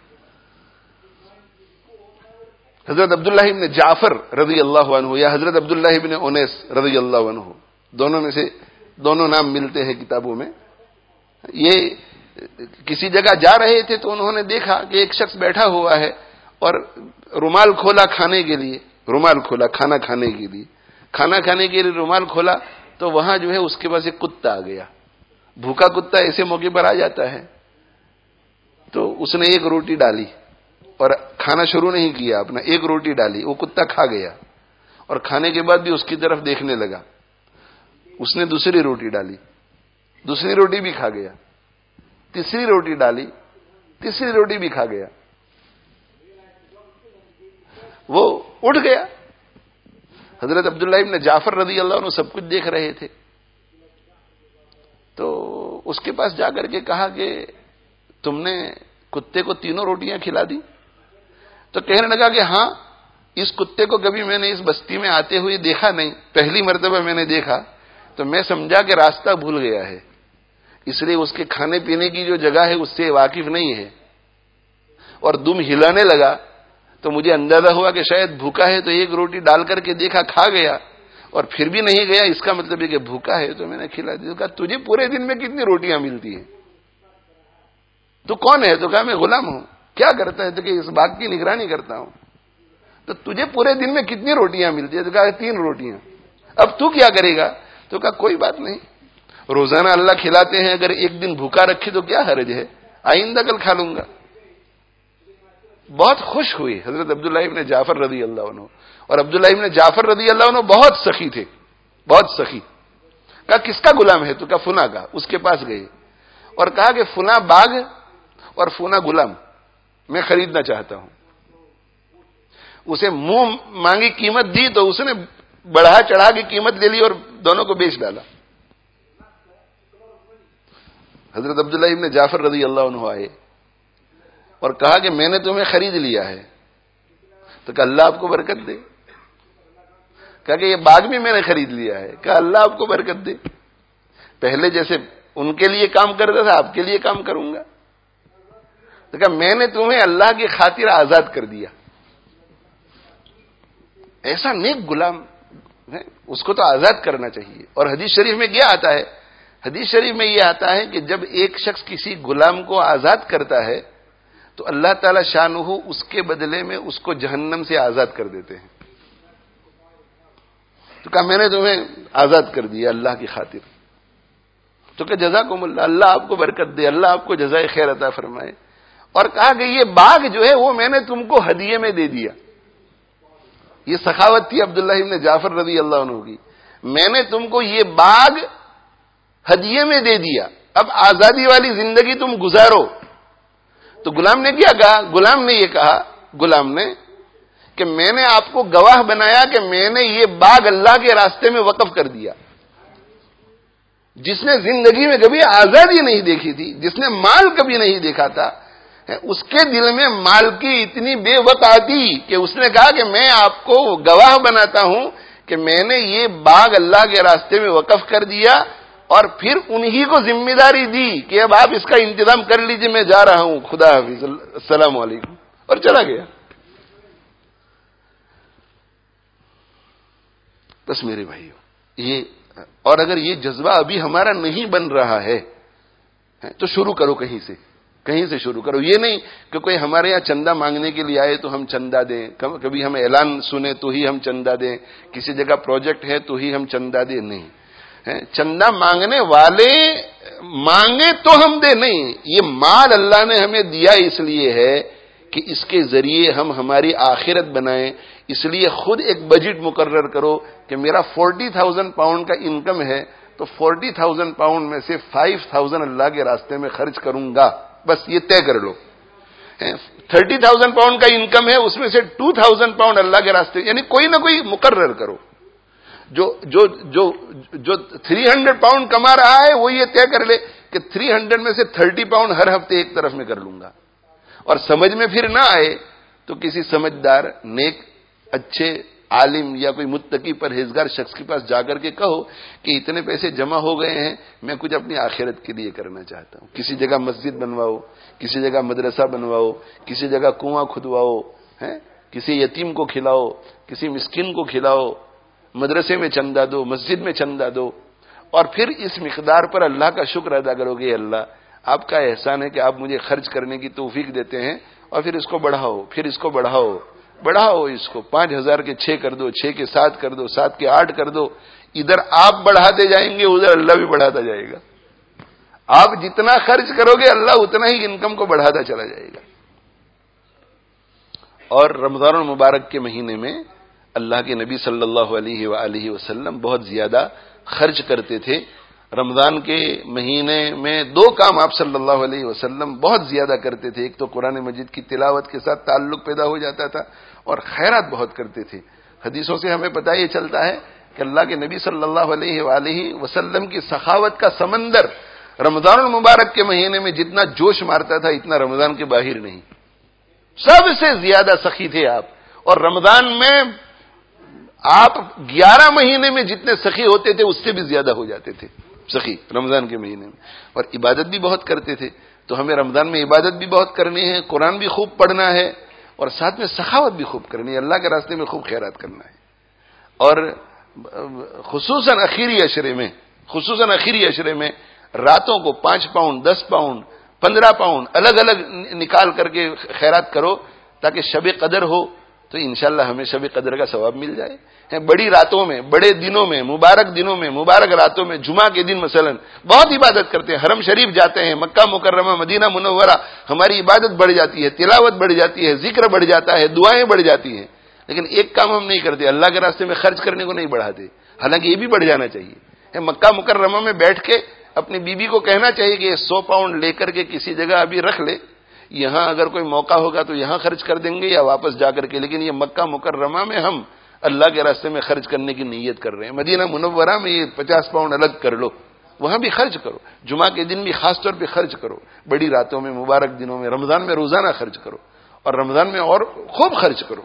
حضرت عبداللہ ابن جعفر رضی اللہ عنہ یا حضرت عبداللہ ابن انیس رضی اللہ عنہ، دونوں میں سے دونوں نام ملتے ہیں کتابوں میں. یہ کسی جگہ جا رہے تھے تو انہوں نے دیکھا کہ ایک شخص بیٹھا ہوا ہے اور رومال کھولا کھانے کے لیے، رومال کھولا کھانا کھانے کے لیے، کھانا کھانے کے لیے رومال کھولا تو وہاں جو ہے اس کے پاس ایک کتا آ گیا. بھوکا کتا ایسے موقع پر آ جاتا ہے. تو اس نے ایک روٹی ڈالی اور کھانا شروع نہیں کیا اپنا، ایک روٹی ڈالی، وہ کتا کھا گیا اور کھانے کے بعد بھی اس کی طرف دیکھنے لگا. اس نے دوسری روٹی ڈالی، دوسری روٹی بھی کھا گیا، تیسری روٹی ڈالی، تیسری روٹی بھی کھا گیا. وہ اٹھ گیا. حضرت عبداللہ ابن جعفر رضی اللہ عنہ سب کچھ دیکھ رہے تھے. تو اس کے پاس جا کر کے کہا کہ تم نے کتے کو تینوں روٹیاں کھلا دی؟ تو کہنے لگا کہ ہاں، اس کتے کو کبھی میں نے اس بستی میں آتے ہوئے دیکھا نہیں، پہلی مرتبہ میں نے دیکھا تو میں سمجھا کہ راستہ بھول گیا ہے، اس لیے اس کے کھانے پینے کی جو جگہ ہے اس سے واقف نہیں ہے. اور دم ہلانے لگا تو مجھے اندازہ ہوا کہ شاید بھوکا ہے، تو ایک روٹی ڈال کر کے دیکھا، کھا گیا اور پھر بھی نہیں گیا، اس کا مطلب ہے کہ بھوکا ہے، تو میں نے کھلا دی. کہا تجھے پورے دن میں کتنی روٹیاں ملتی ہیں؟ تو کون ہے؟ تو کہا میں غلام ہوں. کیا کرتا ہے؟ تو کہ اس باغ کی نگرانی کرتا ہوں. تو تجھے پورے دن میں کتنی روٹیاں ملتی ہیں؟ تو کہا 3 روٹیاں. اب تو کیا کرے گا؟ تو کہا کوئی بات نہیں، روزانہ اللہ کھلاتے ہیں، اگر ایک دن بھوکا رکھے تو کیا حرج ہے، آئندہ کل کھا لوں گا. بہت خوش ہوئی حضرت عبداللہ ابن جعفر رضی اللہ عنہ. اور عبداللہ ابن جعفر رضی اللہ عنہ بہت سخی تھے، بہت سخی. کہا کس کا غلام ہے؟ تو کہا فلاں کا. اس کے پاس گئے اور کہا کہ فلاں باغ اور فلاں غلام میں خریدنا چاہتا ہوں. اسے منہ مانگی قیمت دی تو اس نے بڑھا چڑھا کی قیمت لے لی اور دونوں کو بیچ ڈالا. حضرت عبداللہ ابن جعفر رضی اللہ عنہ آئے اور کہا کہ میں نے تمہیں خرید لیا ہے. تو کہا اللہ آپ کو برکت دے. کہا کہ یہ باغ بھی میں نے خرید لیا ہے. کہا اللہ آپ کو برکت دے. پہلے جیسے ان کے لیے کام کرتا تھا آپ کے لیے کام کروں گا. تو کہا میں نے تمہیں اللہ کی خاطر آزاد کر دیا. ایسا نیک غلام ہے، اس کو تو آزاد کرنا چاہیے. اور حدیث شریف میں کیا آتا ہے؟ حدیث شریف میں یہ آتا ہے کہ جب ایک شخص کسی غلام کو آزاد کرتا ہے تو اللہ تعالی شانہ اس کے بدلے میں اس کو جہنم سے آزاد کر دیتے ہیں. تو کہا میں نے تمہیں آزاد کر دیا اللہ کی خاطر. تو کہ جزاکم اللہ، اللہ آپ کو برکت دے، اللہ آپ کو جزائے خیر عطا فرمائے. اور کہا کہ یہ باغ جو ہے وہ میں نے تم کو ہدیے میں دے دیا. یہ سخاوت تھی عبداللہ ابن جعفر رضی اللہ عنہ کی. میں نے تم کو یہ باغ ہدیے میں دے دیا، اب آزادی والی زندگی تم گزارو. تو غلام نے کیا کہا؟ غلام نے یہ کہا، غلام نے کہ میں نے آپ کو گواہ بنایا کہ میں نے یہ باغ اللہ کے راستے میں وقف کر دیا. جس نے زندگی میں کبھی آزادی نہیں دیکھی تھی، جس نے مال کبھی نہیں دیکھا تھا، اس کے دل میں مال کی اتنی بے وقعتی کہ اس نے کہا کہ میں آپ کو گواہ بناتا ہوں کہ میں نے یہ باغ اللہ کے راستے میں وقف کر دیا اور پھر انہی کو ذمہ داری دی کہ اب آپ اس کا انتظام کر لیجئے، میں جا رہا ہوں، خدا حافظ، السلام علیکم، اور چلا گیا. بس میرے بھائیو، یہ اور اگر یہ جذبہ ابھی ہمارا نہیں بن رہا ہے تو شروع کرو کہیں سے، کہیں سے شروع کرو. یہ نہیں کہ کوئی ہمارے یہاں چندہ مانگنے کے لیے آئے تو ہم چندہ دیں، کبھی ہم اعلان سنیں تو ہی ہم چندہ دیں، کسی جگہ پروجیکٹ ہے تو ہی ہم چندہ دیں. نہیں، چندہ مانگنے والے مانگے تو ہم دے نہیں. یہ مال اللہ نے ہمیں دیا اس لیے ہے کہ اس کے ذریعے ہم ہماری آخرت بنائیں. اس لیے خود ایک بجٹ مقرر کرو کہ میرا 40,000 پاؤنڈ کا انکم ہے تو 40,000 پاؤنڈ میں سے 5,000 اللہ کے راستے میں خرچ کروں گا. بس یہ طے کر لو 30,000 پاؤنڈ کا انکم ہے، اس میں سے 2,000 پاؤنڈ اللہ کے راستے، یعنی کوئی نہ کوئی مقرر کرو. جو 300 پاؤنڈ کما رہا ہے وہ یہ طے کر لے کہ 300 میں سے 30 پاؤنڈ ہر ہفتے ایک طرف میں کر لوں گا. اور سمجھ میں پھر نہ آئے تو کسی سمجھدار نیک اچھے عالم یا کوئی متقی پرہیزگار شخص کے پاس جا کر کے کہو کہ اتنے پیسے جمع ہو گئے ہیں، میں کچھ اپنی آخرت کے لیے کرنا چاہتا ہوں. کسی جگہ مسجد بنواؤ، کسی جگہ مدرسہ بنواؤ، کسی جگہ کنواں کھدواؤ، کسی یتیم کو کھلاؤ، کسی مسکین کو کھلاؤ، مدرسے میں چندہ دو، مسجد میں چندہ دو، اور پھر اس مقدار پر اللہ کا شکر ادا کرو گے. اللہ آپ کا احسان ہے کہ آپ مجھے خرچ کرنے کی توفیق دیتے ہیں، اور پھر اس کو بڑھاؤ، پھر اس کو بڑھاؤ، اس کو 5,000 کے 6 کر دو، 6 کے 7 کر دو، 7 کے 8 کر دو. ادھر آپ بڑھاتے جائیں گے، ادھر اللہ بھی بڑھاتا جائے گا. آپ جتنا خرچ کرو گے اللہ اتنا ہی انکم کو بڑھاتا چلا جائے گا. اور رمضان المبارک کے مہینے میں اللہ کے نبی صلی اللہ علیہ وآلہ وسلم بہت زیادہ خرچ کرتے تھے. رمضان کے مہینے میں 2 کام آپ صلی اللہ علیہ وسلم بہت زیادہ کرتے تھے. ایک تو قرآن مجید کی تلاوت کے ساتھ تعلق پیدا ہو جاتا تھا، اور خیرات بہت کرتے تھے. حدیثوں سے ہمیں پتہ یہ چلتا ہے کہ اللہ کے نبی صلی اللہ علیہ وآلہ وسلم کی سخاوت کا سمندر رمضان المبارک کے مہینے میں جتنا جوش مارتا تھا اتنا رمضان کے باہر نہیں. سب سے زیادہ سخی تھے آپ. اور رمضان میں آپ 11 مہینے میں جتنے سخی ہوتے تھے اس سے بھی زیادہ ہو جاتے تھے سخی رمضان کے مہینے میں. اور عبادت بھی بہت کرتے تھے. تو ہمیں رمضان میں عبادت بھی بہت کرنی ہے، قرآن بھی خوب پڑھنا ہے، اور ساتھ میں سخاوت بھی خوب کرنی ہے، اللہ کے راستے میں خوب خیرات کرنا ہے. اور خصوصاً آخری عشرے میں راتوں کو 5 پاؤنڈ 10 پاؤنڈ 15 پاؤنڈ الگ الگ نکال کر کے خیرات کرو، تاکہ شب قدر ہو تو انشاءاللہ ہمیں شب قدر کا ثواب مل جائے. بڑی راتوں میں، بڑے دنوں میں، مبارک راتوں میں، جمعہ کے دن مثلا بہت عبادت کرتے ہیں، حرم شریف جاتے ہیں، مکہ مکرمہ مدینہ منورہ، ہماری عبادت بڑھ جاتی ہے، تلاوت بڑھ جاتی ہے، ذکر بڑھ جاتا ہے، دعائیں بڑھ جاتی ہیں. لیکن ایک کام ہم نہیں کرتے، اللہ کے راستے میں خرچ کرنے کو نہیں بڑھاتے، حالانکہ یہ بھی بڑھ جانا چاہیے. مکہ مکرمہ میں بیٹھ کے اپنی بیوی کو کہنا چاہیے کہ 100 پاؤنڈ لے کر کے کسی جگہ ابھی رکھ لے، یہاں اگر کوئی موقع ہوگا تو یہاں خرچ کر دیں گے یا واپس جا کر کے، لیکن یہ مکہ مکرمہ میں ہم اللہ کے راستے میں خرچ کرنے کی نیت کر رہے ہیں. مدینہ منورہ میں یہ 50 پاؤنڈ الگ کر لو، وہاں بھی خرچ کرو، جمعہ کے دن بھی خاص طور پہ خرچ کرو، بڑی راتوں میں، مبارک دنوں میں، رمضان میں روزانہ خرچ کرو، اور رمضان میں اور خوب خرچ کرو.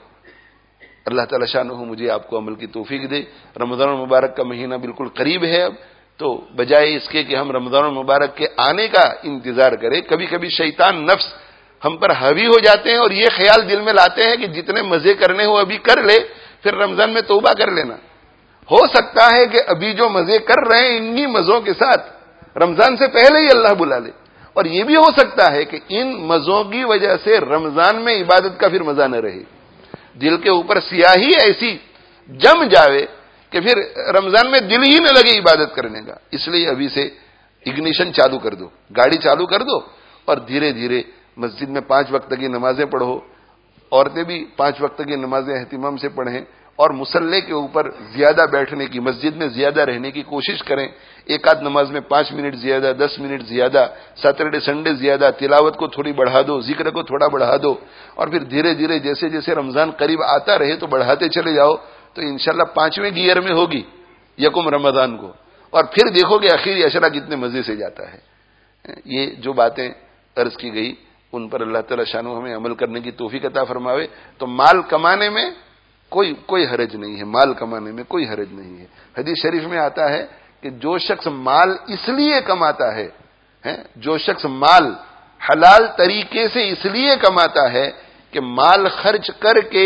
اللہ تعالی شانہ مجھے آپ کو عمل کی توفیق دے. رمضان المبارک کا مہینہ بالکل قریب ہے اب، تو بجائے اس کے کہ ہم رمضان المبارک کے آنے کا انتظار کریں، کبھی کبھی شیطان نفس ہم پر حاوی ہو جاتے ہیں اور یہ خیال دل میں لاتے ہیں کہ جتنے مزے کرنے ہو ابھی کر لے، پھر رمضان میں توبہ کر لینا. ہو سکتا ہے کہ ابھی جو مزے کر رہے ہیں انہی مزوں کے ساتھ رمضان سے پہلے ہی اللہ بلا لے، اور یہ بھی ہو سکتا ہے کہ ان مزوں کی وجہ سے رمضان میں عبادت کا پھر مزہ نہ رہے، دل کے اوپر سیاہی ایسی جم جاوے کہ پھر رمضان میں دل ہی نہ لگے عبادت کرنے کا. اس لیے ابھی سے اگنیشن چالو کر دو، گاڑی چالو کر دو، اور دھیرے دھیرے مسجد میں 5 وقت کی نمازیں پڑھو. عورتیں بھی 5 وقت کی نمازیں اہتمام سے پڑھیں، اور مصلی کے اوپر زیادہ بیٹھنے کی، مسجد میں زیادہ رہنے کی کوشش کریں. ایک آدھ نماز میں 5 منٹ زیادہ، 10 منٹ زیادہ، سیٹرڈے سنڈے زیادہ، تلاوت کو تھوڑی بڑھا دو، ذکر کو تھوڑا بڑھا دو، اور پھر دھیرے دھیرے جیسے جیسے رمضان قریب آتا رہے تو بڑھاتے چلے جاؤ. تو انشاءاللہ 5ویں گیئر میں ہوگی یکم رمضان کو، اور پھر دیکھو کہ آخری عشرہ کتنے مزے سے جاتا ہے. یہ جو باتیں عرض کی گئی ان پر اللہ تعالی شانہ ہمیں عمل کرنے کی توفیق عطا فرماوے. تو مال کمانے میں کوئی حرج نہیں ہے، مال کمانے میں کوئی حرج نہیں ہے. حدیث شریف میں آتا ہے کہ جو شخص مال اس لیے کماتا ہے، جو شخص مال حلال طریقے سے اس لیے کماتا ہے کہ مال خرچ کر کے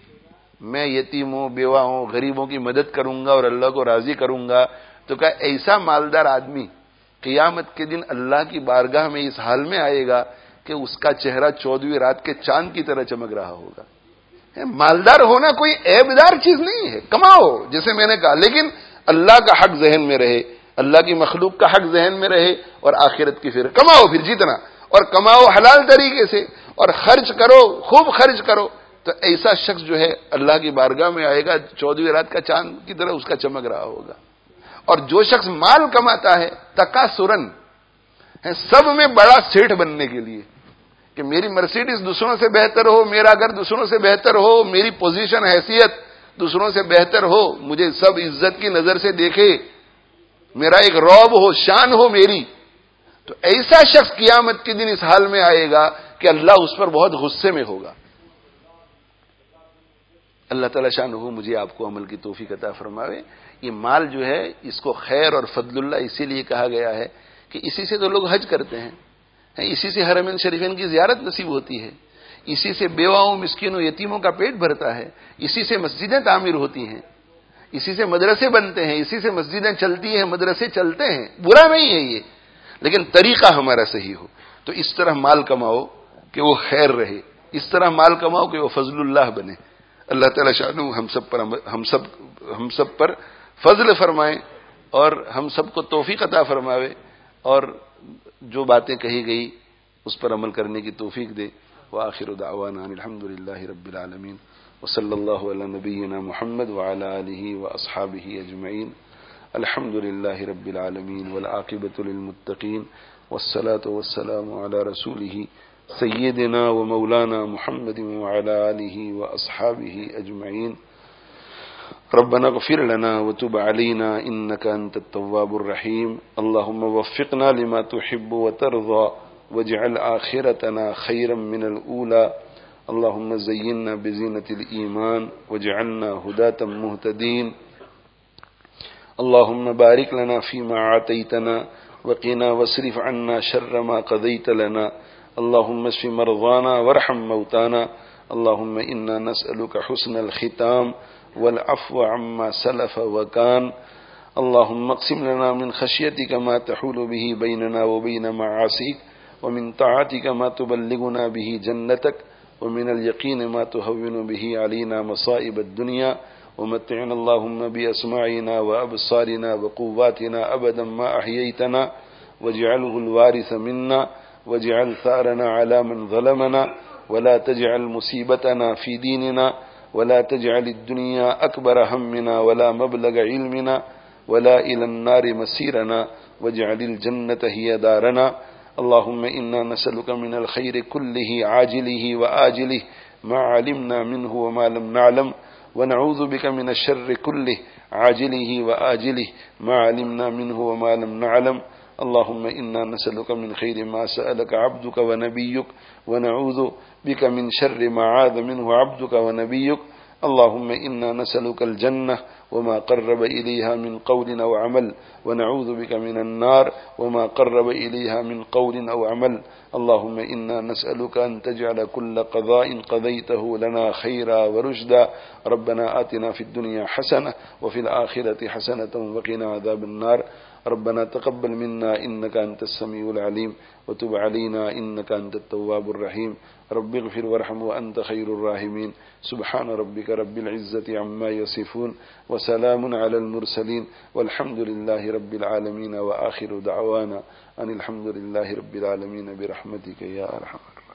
میں یتیموں، بیواؤں، غریبوں کی مدد کروں گا اور اللہ کو راضی کروں گا، تو کیا ایسا مالدار آدمی قیامت کے دن اللہ کی بارگاہ میں اس حال میں آئے گا کہ اس کا چہرہ 14ویں رات کے چاند کی طرح چمک رہا ہوگا. مالدار ہونا کوئی عیبدار چیز نہیں ہے، کماؤ جیسے میں نے کہا، لیکن اللہ کا حق ذہن میں رہے، اللہ کی مخلوق کا حق ذہن میں رہے، اور آخرت کی پھر کماؤ، پھر جتنا، اور کماؤ حلال طریقے سے، اور خرچ کرو، خوب خرچ کرو. تو ایسا شخص جو ہے اللہ کی بارگاہ میں آئے گا 14ویں رات کا چاند کی طرح اس کا چمک رہا ہوگا. اور جو شخص مال کماتا ہے تکاسرن، سب میں بڑا سیٹھ بننے کے لیے، کہ میری مرسیڈیز دوسروں سے بہتر ہو، میرا گھر دوسروں سے بہتر ہو، میری پوزیشن حیثیت دوسروں سے بہتر ہو، مجھے سب عزت کی نظر سے دیکھے، میرا ایک رعب ہو، شان ہو میری، تو ایسا شخص قیامت کے دن اس حال میں آئے گا کہ اللہ اس پر بہت غصے میں ہوگا۔ اللہ تعالی شانہ مجھے آپ کو عمل کی توفیق عطا فرماوے۔ یہ مال جو ہے اس کو خیر اور فضل اللہ اسی لیے کہا گیا ہے کہ اسی سے تو لوگ حج کرتے ہیں، اسی سے حرمین شریفین کی زیارت نصیب ہوتی ہے، اسی سے بیواؤں مسکینوں یتیموں کا پیٹ بھرتا ہے، اسی سے مسجدیں تعمیر ہوتی ہیں، اسی سے مدرسے بنتے ہیں، اسی سے مسجدیں چلتی ہیں، مدرسے چلتے ہیں۔ برا نہیں ہے یہ، لیکن طریقہ ہمارا صحیح ہو۔ تو اس طرح مال کماؤ کہ وہ خیر رہے، اس طرح مال کماؤ کہ وہ فضل اللہ بنے۔ اللہ تعالی شانہ ہم سب پر فضل فرمائے اور ہم سب کو توفیق عطا فرماوے، اور جو باتیں کہی گئی اس پر عمل کرنے کی توفیق دے۔ وآخر دعوانا الحمد للہ رب العالمین، وصلی اللہ علی نبینا محمد وعلی آلہ واصحابہ اجمعین۔ الحمد للہ رب العالمین والعاقبۃ للمتقین، والصلاة والسلام علی رسولہ سیدنا ومولانا محمد وعلى آله وأصحابه أجمعين۔ ربنا اغفر لنا وتب علينا إنك أنت التواب الرحيم، اللهم وفقنا لما تحب وترضى واجعل آخرتنا خيرا من الأولى، اللهم زينا بزينة الإيمان واجعلنا هداة مهتدين، اللهم بارك لنا فيما عاتيتنا وقنا واصرف عنا شر ما قضيت لنا، اللهم اشف مرضانا وارحم موتانا، اللهم إنا نسألك حسن الختام والعفو عما سلف وكان، اللهم اقسم لنا من خشيتك ما تحول به بيننا وبين معاصيك، ومن طاعتك ما تبلغنا به جنتك، ومن اليقين ما تهون به علينا مصائب الدنيا، ومتعنا اللهم بأسماعنا وأبصارنا وقواتنا أبدا ما أحييتنا، واجعله الوارث منا، واجعل ثارنا على من ظلمنا، ولا تجعل مصيبتنا في ديننا، ولا تجعل الدنيا أكبر همنا ولا مبلغ علمنا، ولا إلى النار مسيرنا، واجعل الجنة هي دارنا، اللهم إنا نسألك من الخير كله عاجله وآجله ما علمنا منه وما لم نعلم، ونعوذ بك من الشر كله عاجله وآجله ما علمنا منه وما لم نعلم، اللهم إنا نسألك من خير ما سألك عبدك ونبيك، ونعوذ بك من شر ما عاذ منه عبدك ونبيك، اللهم إنا نسألك الجنة وما قرب إليها من قول أو عمل، ونعوذ بك من النار وما قرب إليها من قول أو عمل، اللهم إنا نسألك أن تجعل كل قضاء قضيته لنا خيرا ورشدا، ربنا آتنا في الدنيا حسنة وفي الآخرة حسنة وقنا عذاب النار، ربنا تقبل منا إنك أنت السميع العليم، وتب علينا إنك أنت التواب الرحيم، رب اغفر وارحم وأنت خير الراحمين، سبحان ربك رب العزة عما يصفون، وسلام على المرسلين، والحمد لله رب العالمين، وآخر دعوانا أن الحمد لله رب العالمين برحمتك يا أرحم الراحمين۔